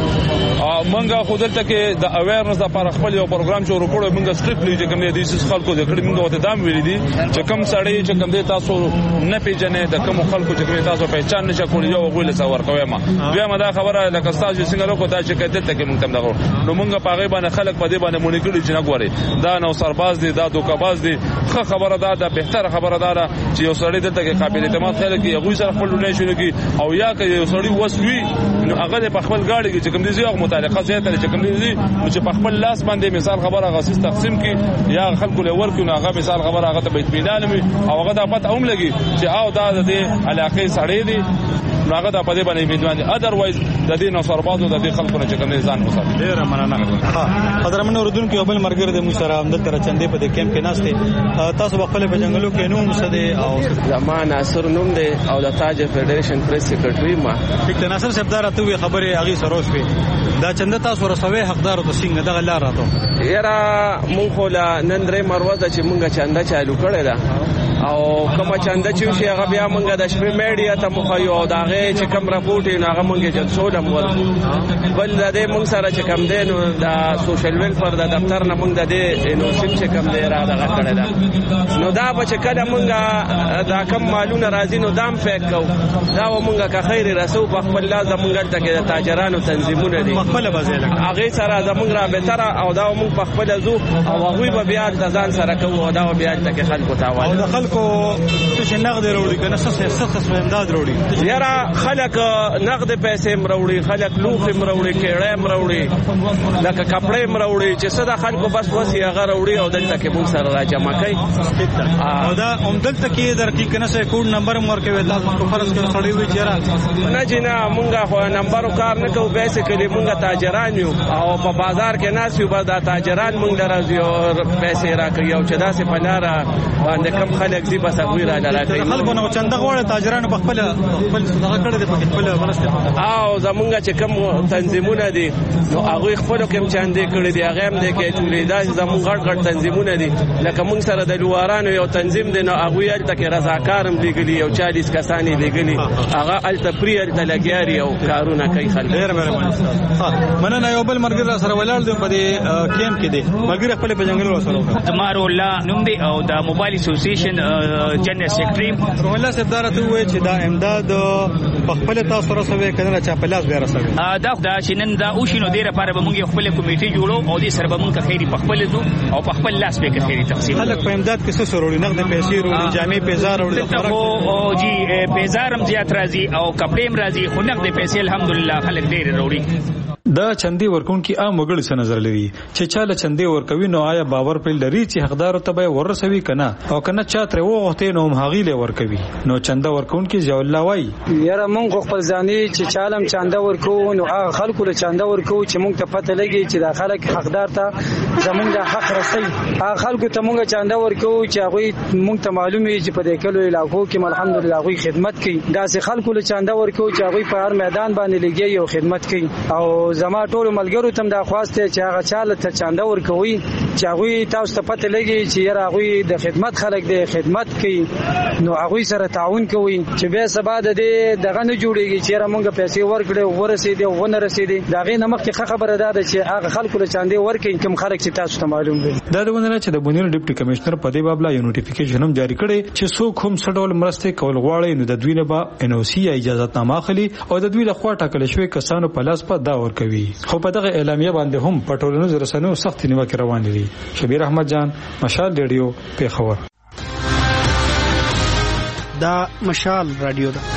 K: ته
L: منګه خودلته کې د اویرنس لپاره خپل یو پروګرام جوړ کړو موږ سټریپلی چې کوم دي خلکو د کړي موږ ته دام ویل دي چې کوم سړی چې کوم دي تاسو نه پیژنې د کوم خلکو چې کوم تاسو پہچان نشئ کولای یو غوښله څور کوي ما بیا ما دا خبره لکه تاسو څنګه لوکو ته چې کته کې موږ تم دغه نو موږ په هغه باندې خلک په دې باندې مونږ کړي چې نه غوري دا نو سرباز دي دا دوکباز دي خبره دا بهتره خبره دا چې یو سړی دلته کې قابل اعتماد خلک یې غوي سره خپل نه شي لګي او یا که یو سړی وسوي نو هغه په خپل گاډي کې چې کوم دي یو متعلقه زیاته چې کوم دي نو چې په خپل لاس باندې مثال خبره غاسیس تقسیم کی یا خلکو له ورکو نو هغه مثال خبره هغه ته بیت بینال می او هغه د پته هم لګي چې او دا د علاقې سړی دي هغه د پدې باندې میدوان دي اذروایز د دې نو سربازو د دې خلکو نه چې کوم ځان وساتي
K: ډیر مننه قدرمن اوردون کې خپل مرګر د مشره امداد تر چندې په دې کیمپ کې ناشته تاسو خپل په جنگلو کې نوم سده او
M: زمان ناصر نوم دی او د تاج فدریشن پریس سیکریټری ما
K: ټیک ناصر صاحب دا راته خبره هغه سروش وي دا چنده تاسو رسوي حقدار او څنګه دغه لار راته
M: یاره مونږ خو لا نن درې مروزه چې مونږه چنده چالو کړی دا او کومه چنده چې شي هغه بیا مونږه د شپې میډیا ته مخایو او داغه چې کوم راپورټ نه هغه مونږه جلسو د مور بل د دې مونږ سره چې کوم دی نو د سوشل ویلفیر د دفتر نه مونږ د دې نو سیم چې کوم دی را دغه کړی دا نو دا به چې کله مونږه دا کم مالونه راځي نو دام فیک کو دا مونږه که خیر رسو په خپل لاس مونږ ته کې د تاجرانو تنظیمونه دي
K: خپل بازیل
M: هغه سره زمونږ رابطه او دا مونږ په خپل زو او هغه به بیا د ځان سره کوو دا بیا ته کې خلکو تاوال
K: کو څه نقد وروړي کنه څه امداد وروړي
M: یاره خلک نقد پیسې مروړي خلک لوخي مروړي کېړې مروړي لکه کپڑے مروړي چې صدا خلکو بس وسی هغه وروړي او دلته کې مون سره راجمع کوي
K: او دا دلته کې درکې کنه سه کوډ نمبر ورکوي تاسو فرض کړئ سړی وي چیرې
M: نه جنا مونږه خو نمبر کار نه کوو پیسې کلی مونږه تاجران یو او په بازار کې ناس یو بعد تاجران مونږ درځي او پیسې راکړي او چې داسې پلاره باندې کم خلک دی بس هغه را لاله
K: خلکو نو چنده غوړ تاجرانو په خپل صدقه کړی دی په خپل ورسته
M: او زمونږ چې کوم تنظیمونه دي نو هغه خپل کوم چاندې کړی دی هغه هم د کې ټولې دا زمونږ غړ تنظیمونه دي لکه مونږ سره د لوارانو یو تنظیم دی نو هغه یې تک رضاکارم لګلی او 40 کسانی لګلی هغه التپریل د لګیاري او کارونه کوي خلک
K: ډیر مهرباني مننه یو بل مرګر سره ولاړ دی په دې کیمپ کې دی مرګر خپل په جنگل سره
N: تمارو الله نوم دی او د موبایل اسوسییشن جنرال سیکریټري.
K: روح الله صاحب دا راته وایي چې دا امداد په خپل تاسو رسوي کنه چې په لاس به رسوي.
N: دا چې نن دا اوشینو ډیره لپاره به موږ خپل کمیټي جوړو او دې سره به موږ خیری په خپل ځو او په خپل لاس به خیری تقسیم.
K: خلک په امداد کې څه سروري نقد پیسې وروړي جامې پیزار وروړي
N: او جی پیزارم زیات راځي او کپړې هم راځي خو نقد پیسې الحمدلله خلک ډیر وروړي.
K: دا چندي ورکون کی عام وګړي څه نظر لوي چې چاله چندي ورکوي نو آیا باور په لري چې حقدار ته به ورسوي کنه او کنه چاتره وغوښته نو مهاغي له ورکوي نو چنده ورکون کی ځو الله وای
O: یاره مونږ خپل ځاني چې چالم چنده ورکو نو هغه خلکو له چنده ورکو چې مونږ ته پته لګي چې دا خلک حقدار ته زمونږ د حق رسي هغه خلکو ته مونږ چنده ورکو چې هغه مونږ ته معلومي چې په دې کلو علاقو کې الحمدلله هغه خدمت کوي داسې خلکو له چنده ورکو چې هغه په هر میدان باندې لګي او خدمت کوي او زما ټول ملګرو تم دا خواسته چې هغه چاله ته چنده ورکوي چې هغه تاسو ته پته لګي چې یاره هغه د خدمت خلک دی خدمت کوي نو هغه سره تعاون کوي چې به سبا د دې دغه نه جوړيږي چې یاره مونږ پیسې ورکړو ورسېدي او ونه رسېدي دا غي نمک کې خبره ده چې هغه خلکو له چنده ورکوي کوم خلک چې تاسو ته معلوم دي
K: دا د ونه چې د بونیر ډیپټي کمشنر په دې بابلا یو نوټیفیکیشن هم جاری کړي چې څوک هم سډول مرسته کول غواړي نو د دوی نه به NOC یا اجازه نامه اخلي او د دوی له خوا ټاکل شوی کسانو په لاس په دا ورکوي خو په دغه اعلامیه باندې هم په ټولنیزو رسنیو سخت نیوکه روان دي. شبیر احمد جان مشال ریډیو پیښور.
I: دا مشال رادیو ده.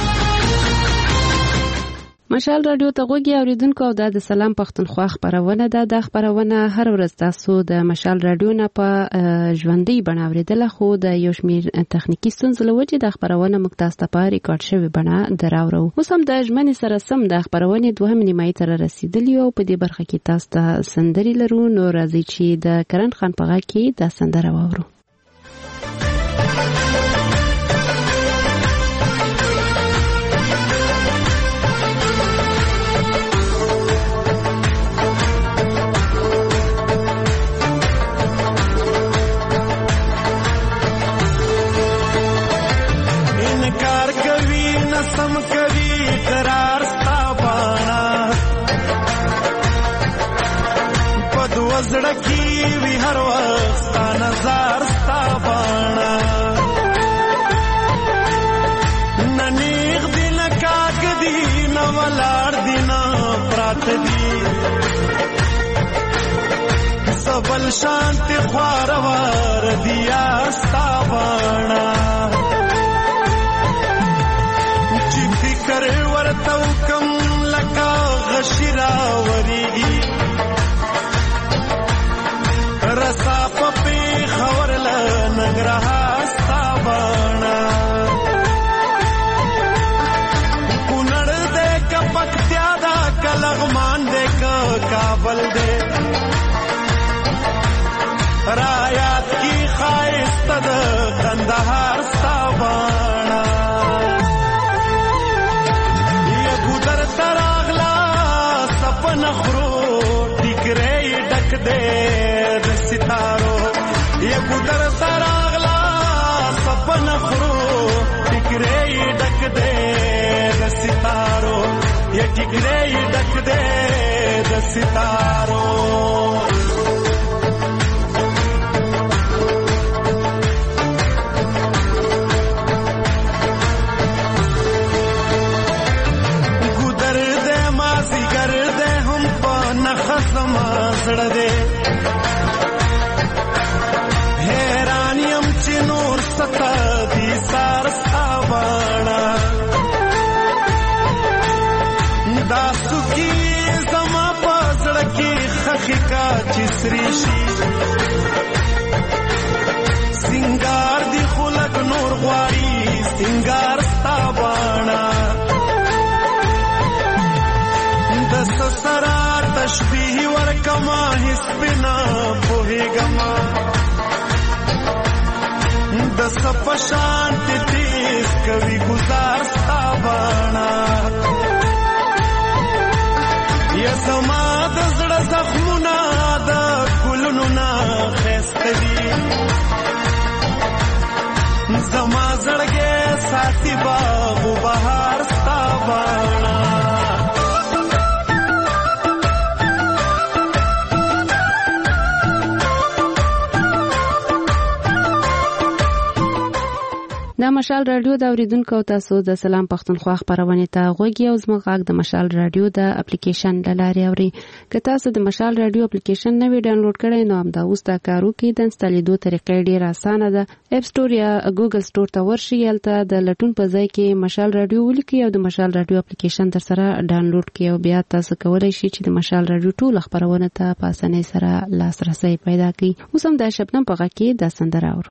A: مشال رادیو ته غوږی اوریدونکو او د سلام پښتونخوا خبرونه ده. د خبرونه هر ورځ تاسو د مشال رادیو نه په ژوندۍ بڼه اوریدل خو د یو شمیر تخنیکی ستونزې له وجې د خبرونه مکتاس ته په ریکارډ شوی بڼه دراوړو. اوس هم د ژمنې سره سم د خبرونه دوهم نیمایي تر رسیدلی او په دې برخه کې تاسو ته سندري لرو نو راځي چې د کرن خان په غږ کې د سندره واورو.
P: زړکی وی هر وخت ستا نظر ستا باڼه نه نیغ دی نه کاږ دی نه ولاړ دی نه پراته دی سبل شانتی خوارور دیا ستا باڼه چې فکر ورته وکم لکه غشي راوریږي رسا پپی خور لنگرها ستا بانا کنڑ دے کا پکتیا دا کلغمان دے کا کابل دے رایات کی خائست دا کندہار ستا بانا یہ گودر تراغلا سپن خرو ٹکرے ڈک دے ستارو یہ گدر سراغلا سپن خرو ٹکرے ڈک دے ستارو یہ ٹکرے ڈک دے ستارو گدر دے مازی گر دے ہم پا نخصم سڑ دے ستا دی سار ستا بانا دا سکی زما پازڑکی خخی کا چسری شی سنگار دی خلق نور غواری سنگار ستا بانا دست سرا تشبیح ورکما حس بنا پوہی گما دس پشانت تیز کبھی گزار ستا بانا یا زما د زړه زخمونه د ګلونو نه ښایسته دي زما زړګی ساتي باغ و بهار ستا بانا
A: دا مشال رادیو د اوریدونکو تاسو د سلام پښتونخوا خبرونه ته غوږی او زموږ غږ د مشال رادیو د اپلیکیشن لاره اوري که تاسو د مشال رادیو اپلیکیشن نوی ډاونلوډ کړئ نو هم دا اوس دا کارو کې د انسټالیدو طریقې ډیره اسانه ده اپ سٹور یا ګوګل سٹور ته ورشئ یلته د لټون په ځای کې مشال رادیو ولیکئ او د مشال رادیو اپلیکیشن تر سره ډاونلوډ کړئ او بیا تاسو کولای شئ چې د مشال رادیو ټول خبرونه ته په اسانۍ سره لاسرسي پیدا کړئ اوس هم د شبنم په غږ کې د سندره اورو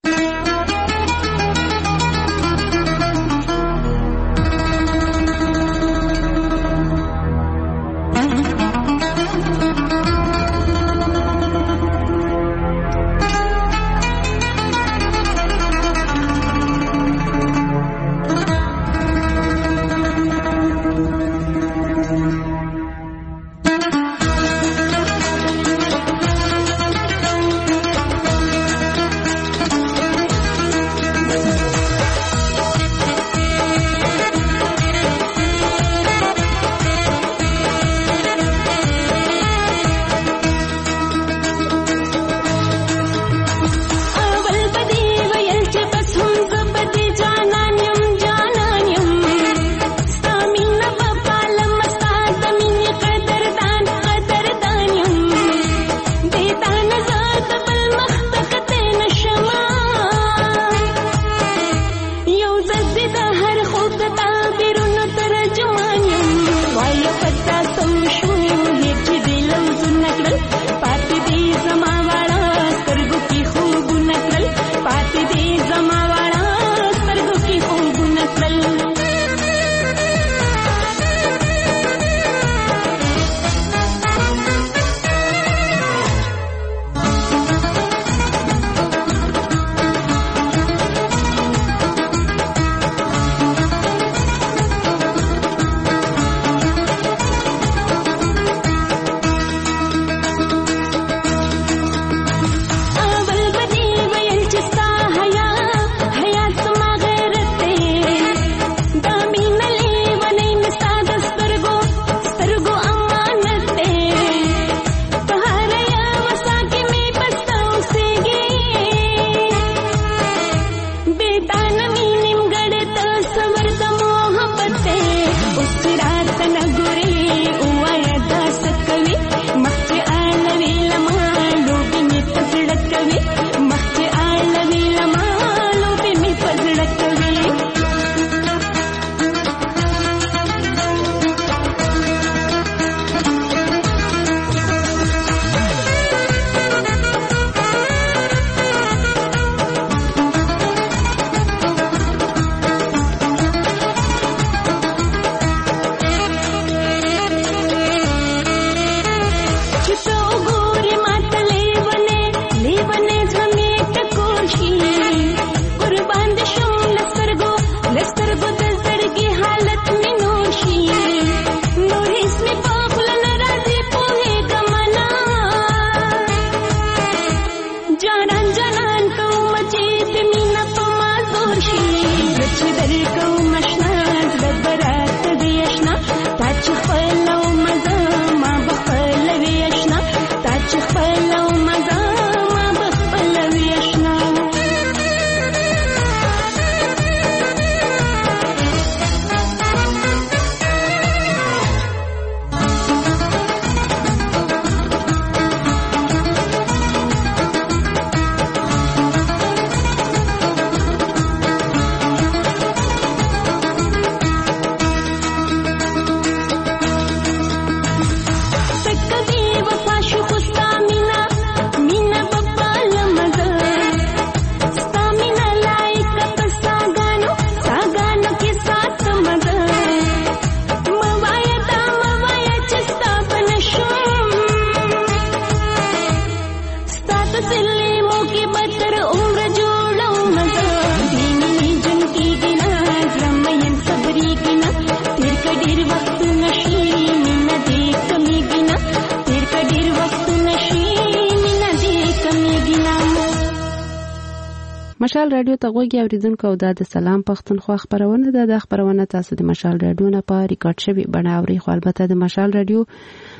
A: مشال رادیو ته غوږی اوریدونکو دا د سلام پښتونخوا خبرونه ده د خبرونه تاسو د مشال رادیو نه په ریکارډ شوی بڼه اوري خو البته د مشال رادیو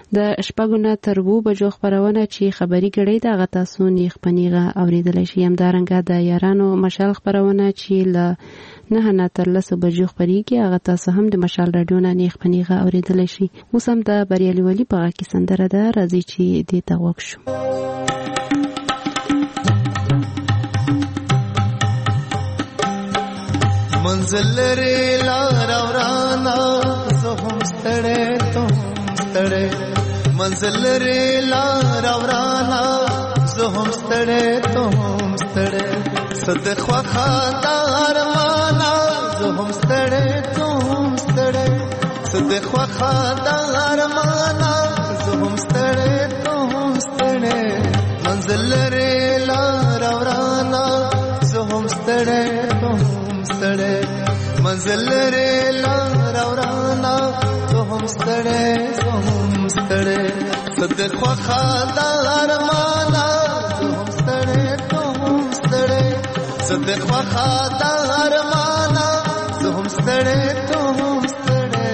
A: د شپږو نه تر 7 بجو خبرونه چې خبري ګړۍ د غتاسو نیخ پنیغه اوریدل شي. همدارنګه د یارانو مشال خبرونه چې ل 9 نه تر 10 بجو خبريږي هغه تاسو هم د مشال رادیو نه نیخ پنیغه اوریدل شي. اوس هم د بریالي ولی په غاکي سندره ده راځي چې دې ته وښو.
P: منزل لري لار ورانا زه هم ستړی ته هم ستړی منزل لري لار ورانا زه هم ستړی ته هم ستړی صدق وفادار مانا زه هم ستړی ته هم ستړی صدق وفادار مانا زه هم ستړی ته هم ستړی منزل لري لار ورانا زه هم ستړی ته هم منزل لري لار ورانا زه هم ستړی زه هم ستړی صدق وفادار مانا زه هم ستړی ته هم ستړی صدق وفادار مانا زه هم ستړی ته هم ستړی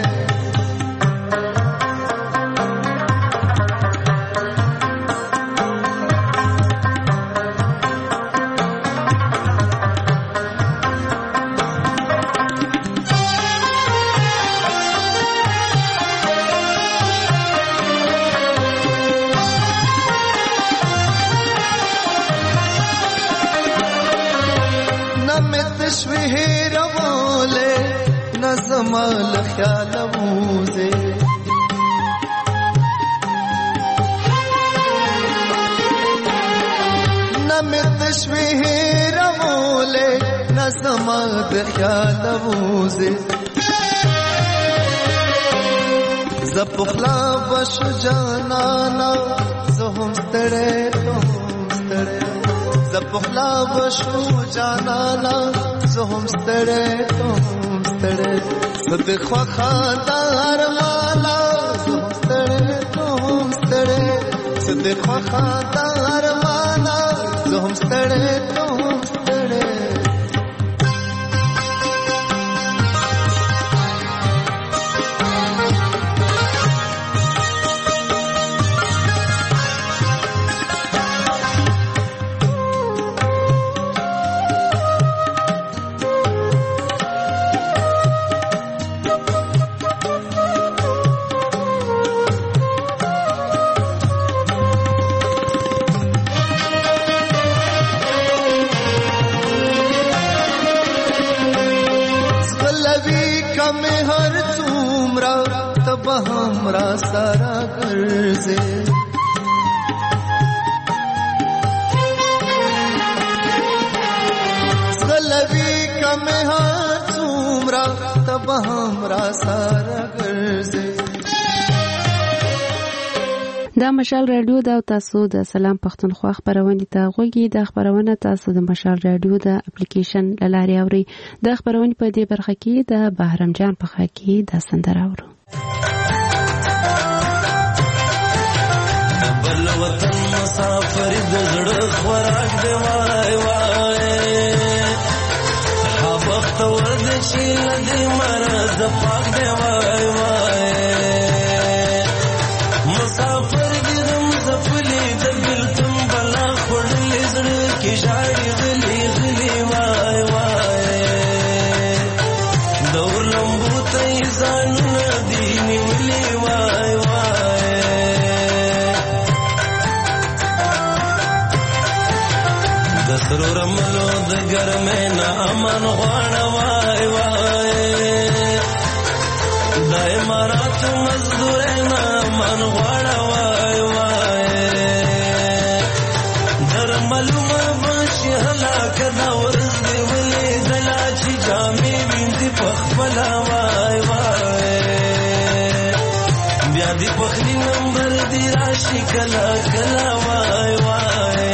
P: تشویه روله نظم الخیال موزه نم تشویه روله نظم الخیال موزه زپخلا بش جانانا زهم ستړی تم ستړی زپخلا بشو جانانا زهم ستړی تم ستړی صدق وفادار مانا زهم ستړی تم ستړی صدق وفادار مانا زهم ستړی تم ستړی हमरा सारा गर्जे सलवी का में हाथ उमरा तब हमरा सारा गर्जे.
A: دا مشال رادیو دا تاسو د سلام پښتونخوا خبرونه ته غوږی د خبرونه تاسو د مشال رادیو د اپلیکیشن لاري اوري. د خبرونه په دې برخه کې د بهرام جان په خا کې د سندره اورو.
P: بل وطن مسافر د زړه خوراک دی وای وای ها وخت ورد شي لدی مرز پاک دی وای وای مسافر دې دم زفلی د بلتم بلا خړلې زړه کې شاعري غلي غلي وای وای دولم بوته ځان دې نیولې وای وای سرور ملو د ګرمه نه امن غواړه وای وای دای مرات مزدور نه امن غواړه وای وای در معلومه بشي هلاک دا ورځ دی ولې دلا چې جامې وینځي پخپلا وای وای بیا دی پخلی نمبر دی راشي کلا کلا وای وای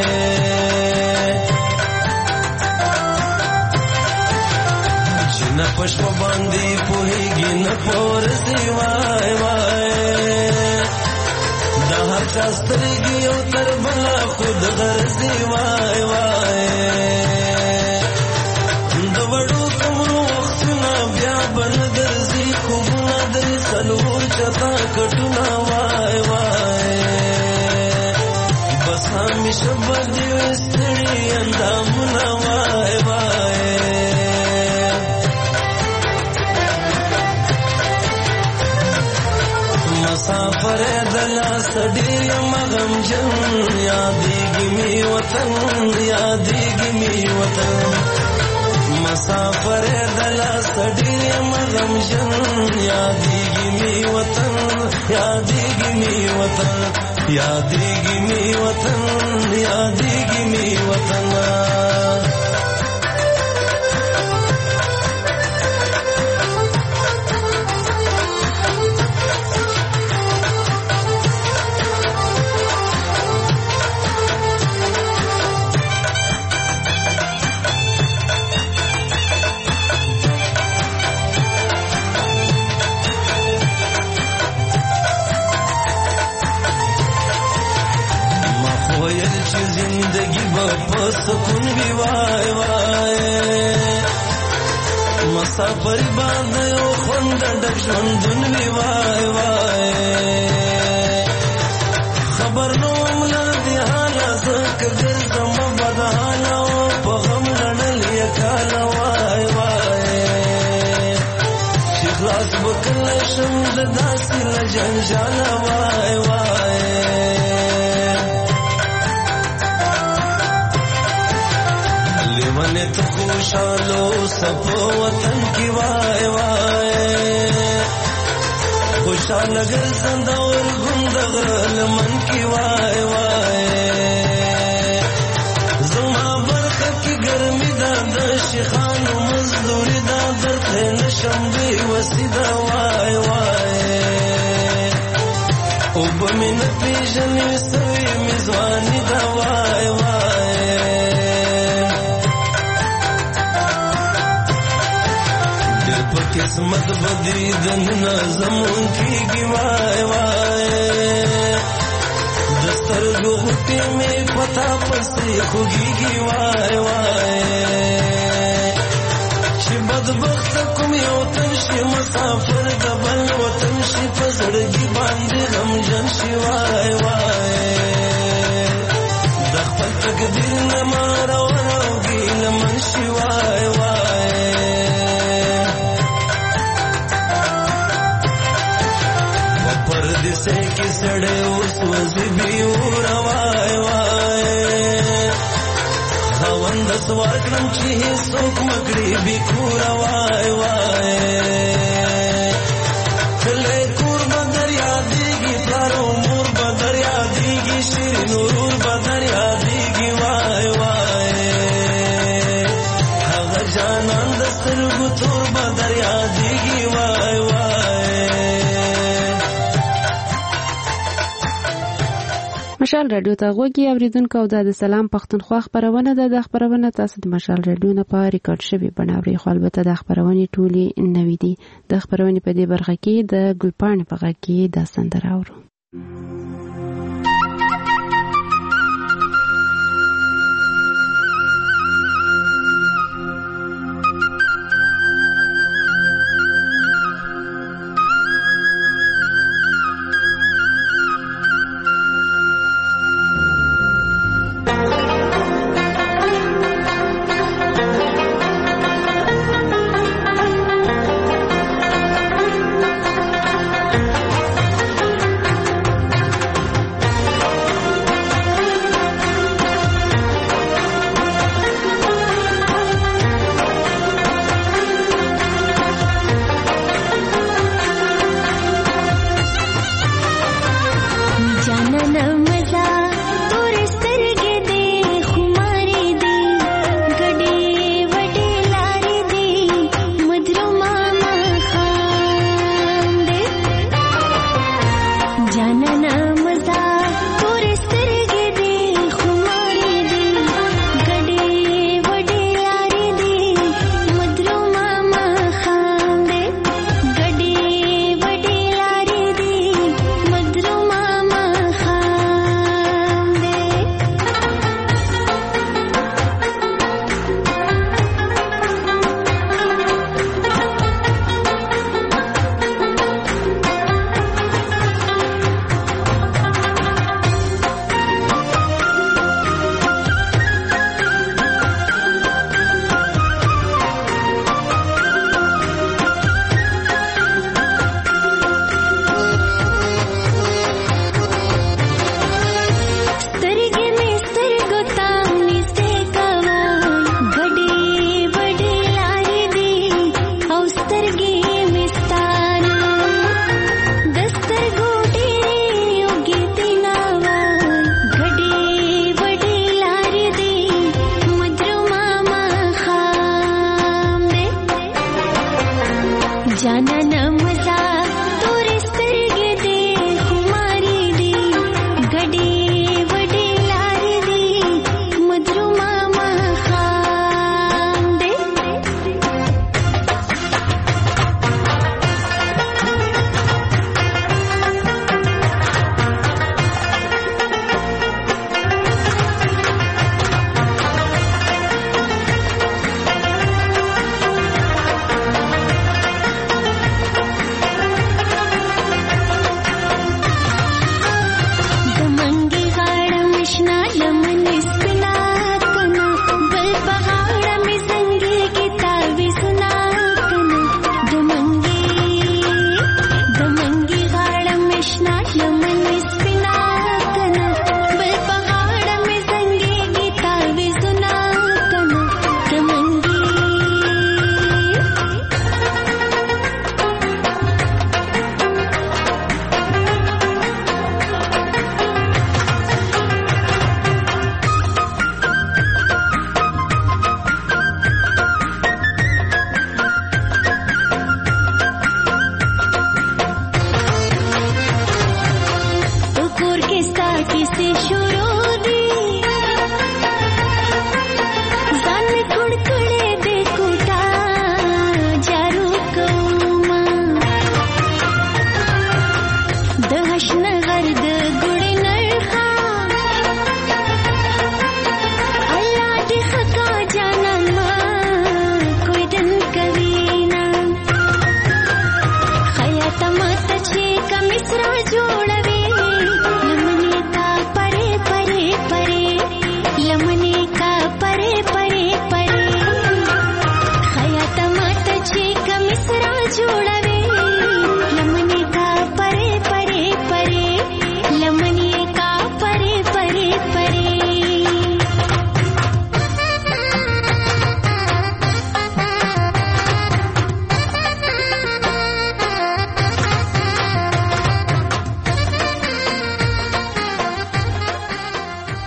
P: نه پښو باندې پوهیږي نه پورځي وای وای دا هر چا سترګي او تر بلا خود غرضي وای وای د وړو کومو وختونه بیا بل درځي کومه درې سلور چتا کټونه وای وای
Q: همیشه بدی وستړي اندامونه وای وای مسافر دلا سډیر مغم جن یادېږي می وطن یادېږي می وطن مسافر دلا سډیر مغم جن یادېږي می وطن یادېږي می وطن یادېږي می وطن یادېږي می وطن زندگی با سکون بی وای وای مسافر باندې او خوند ډک ژوندون بی وای وای خبر نو مله دی حالا زکه ګرځم بد حالا او په غم لړل یکال وای وای چې خلاص وکړل شم د داسې لجنجال وای وای لیوانه تو خوشالو سپو وطن کی وای وای خوشال ګرځند اور غوند غرل من کی وای وای زما برخه کی ګرمي دا د شيخانو مزدوري دا درته نشم دی وسیدا وای وای او بمن پیژنې سوي میزواني دا وای وای قسمت بدی دن زمون کیږي وای وای دستر غوټي می پتا پسې خوږيږي وای وای چې بدبخت کوم یو تن شي مسافر د بل وطن شي پزړګي باندې غمجن شي وای وای د خپل تقدیر نه ماروږي لمن شي وای وای پردیسه کې سړې اوس وځي وای وای خوند سوار کړم چې څوک مګړي بي کور وای وای کله کور بدر یادېږي پلارو مور بدر یادېږي شیرین ورور بدر یادېږي وای وای هغه جانان د سترګو تور بدر یادېږي وای وای
A: مشال رادیو ته غوږی اوریدونکو او د سلام پښتونخوا خبرونه د خبرونه تاسو د مشال رادیو نه په ریکارډ شوی بناوري خو البته د خبرونه ټولي نوې دي د خبرونه په دې برخه کې د ګلپاڼې په غږ کې د سندره اورو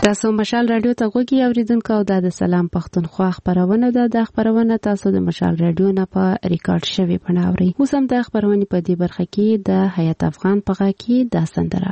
A: تاسو مشال رادیو ته غوږی اوریدونکو او د سلام پښتونخوا خبرونه ده. د خبرونه تاسو د مشال رادیو نه په ریکارډ شوی بناوري. اوس هم د خبرونه په دې برخه کې د حیات افغان په غا کې د سندره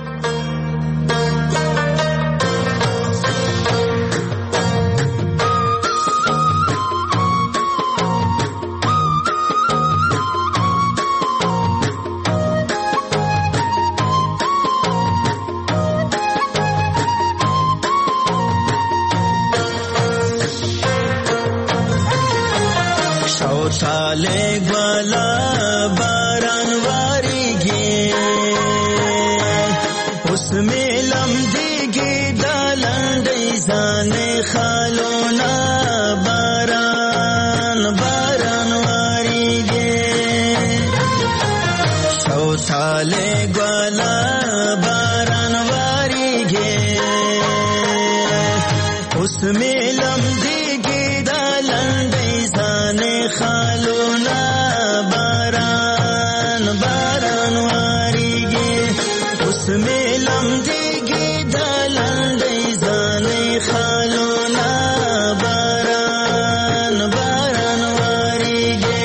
Q: شاله ګلا باران واریږي اوس میلم دیږي د لنډۍ ځانې خالونه باران باران واریږي شاله ګلا باران واریږي اوس میلم دیږي د لنډۍ ځانې خالونه باران باران واریږي اوس میلم دیږي د لنډۍ ځانې خالونه باران باران واریږي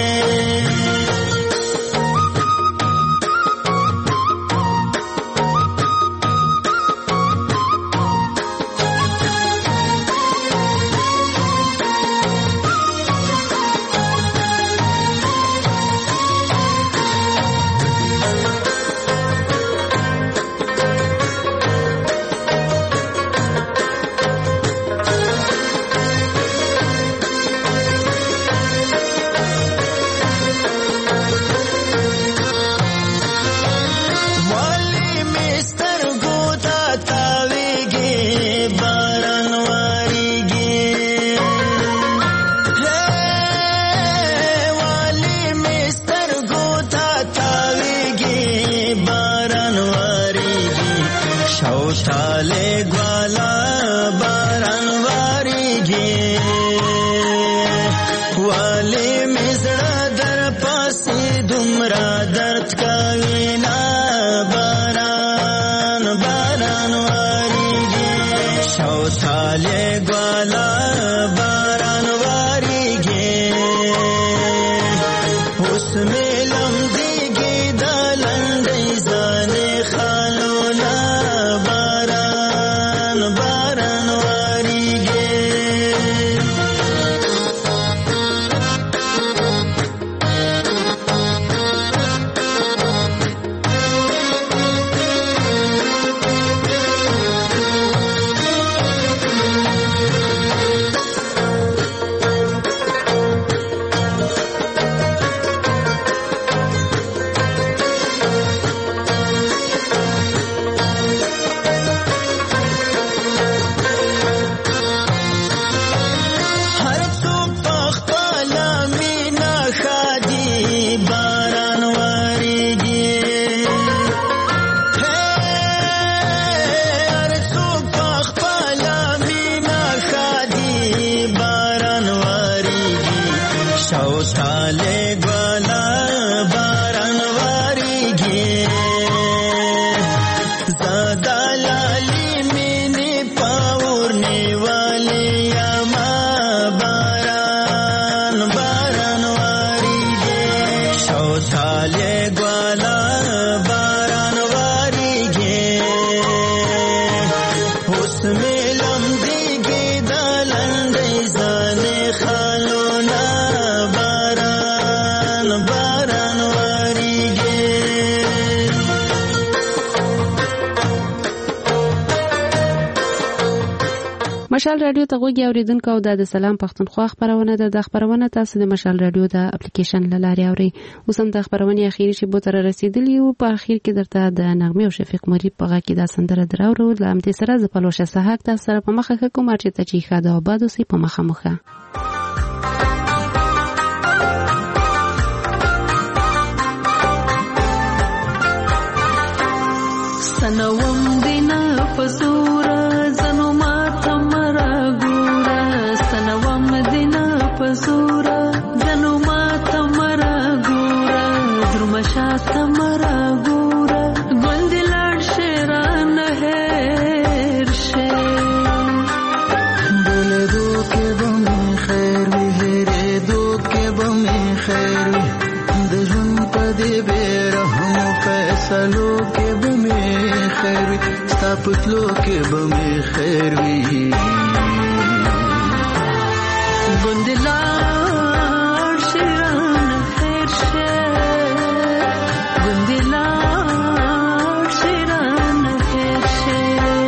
A: مشال رادیو ته غوږی اوریدونکو او د سلام پښتونخوا خبرونه ده. د خبرونه تاسو د مشال رادیو د اپلیکیشن له لارې اورئ. اوس هم د خبرونې اخیری شیبو ته رسیدلی او په اخیر کې درته د نغمې او شفیق مرید په غږ کې دا سندره دراوړو. له همدې سره زه پلوشه سحاق تاسو سره په مخه ښه کوم چې ته چې ښه د آباد اوسئ په مخه مخه.
R: سنوم دینا پسورا زنو ماتا مرا گورا سنوم دینا پسورا زنو ماتا مرا گورا درمشاتا مرا گورا گندی لڑ شیران هیر شیر
P: وي ستا پتلو کې به مې خیر وي
R: ګوندلار شیران خیر شه ګوندلار شیران خیر شه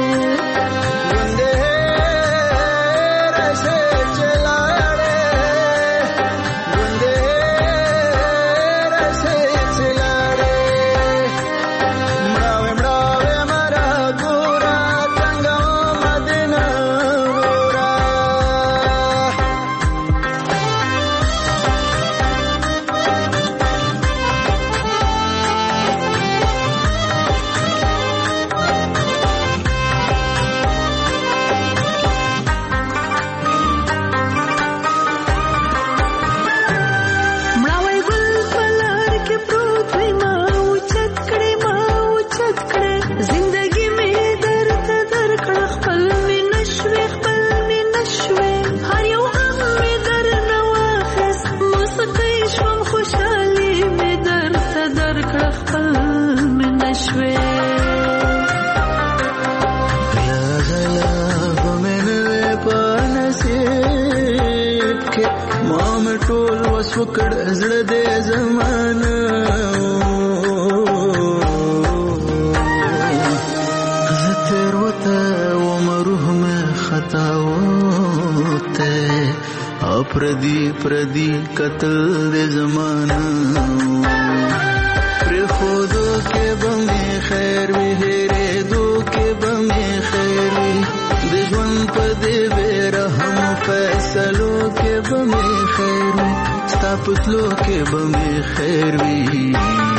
P: وکړ زړه دې زمانه زه تیر وته ومروح مې خطا وته او پردي قتل دې زمانه پر خودو کې به مې خیر وي هېرېدو کې به مې خیر وي د ژوند په دې بې رحم فیصلو کې به مې خیر وي ستا پتلو کې به مې خیر وي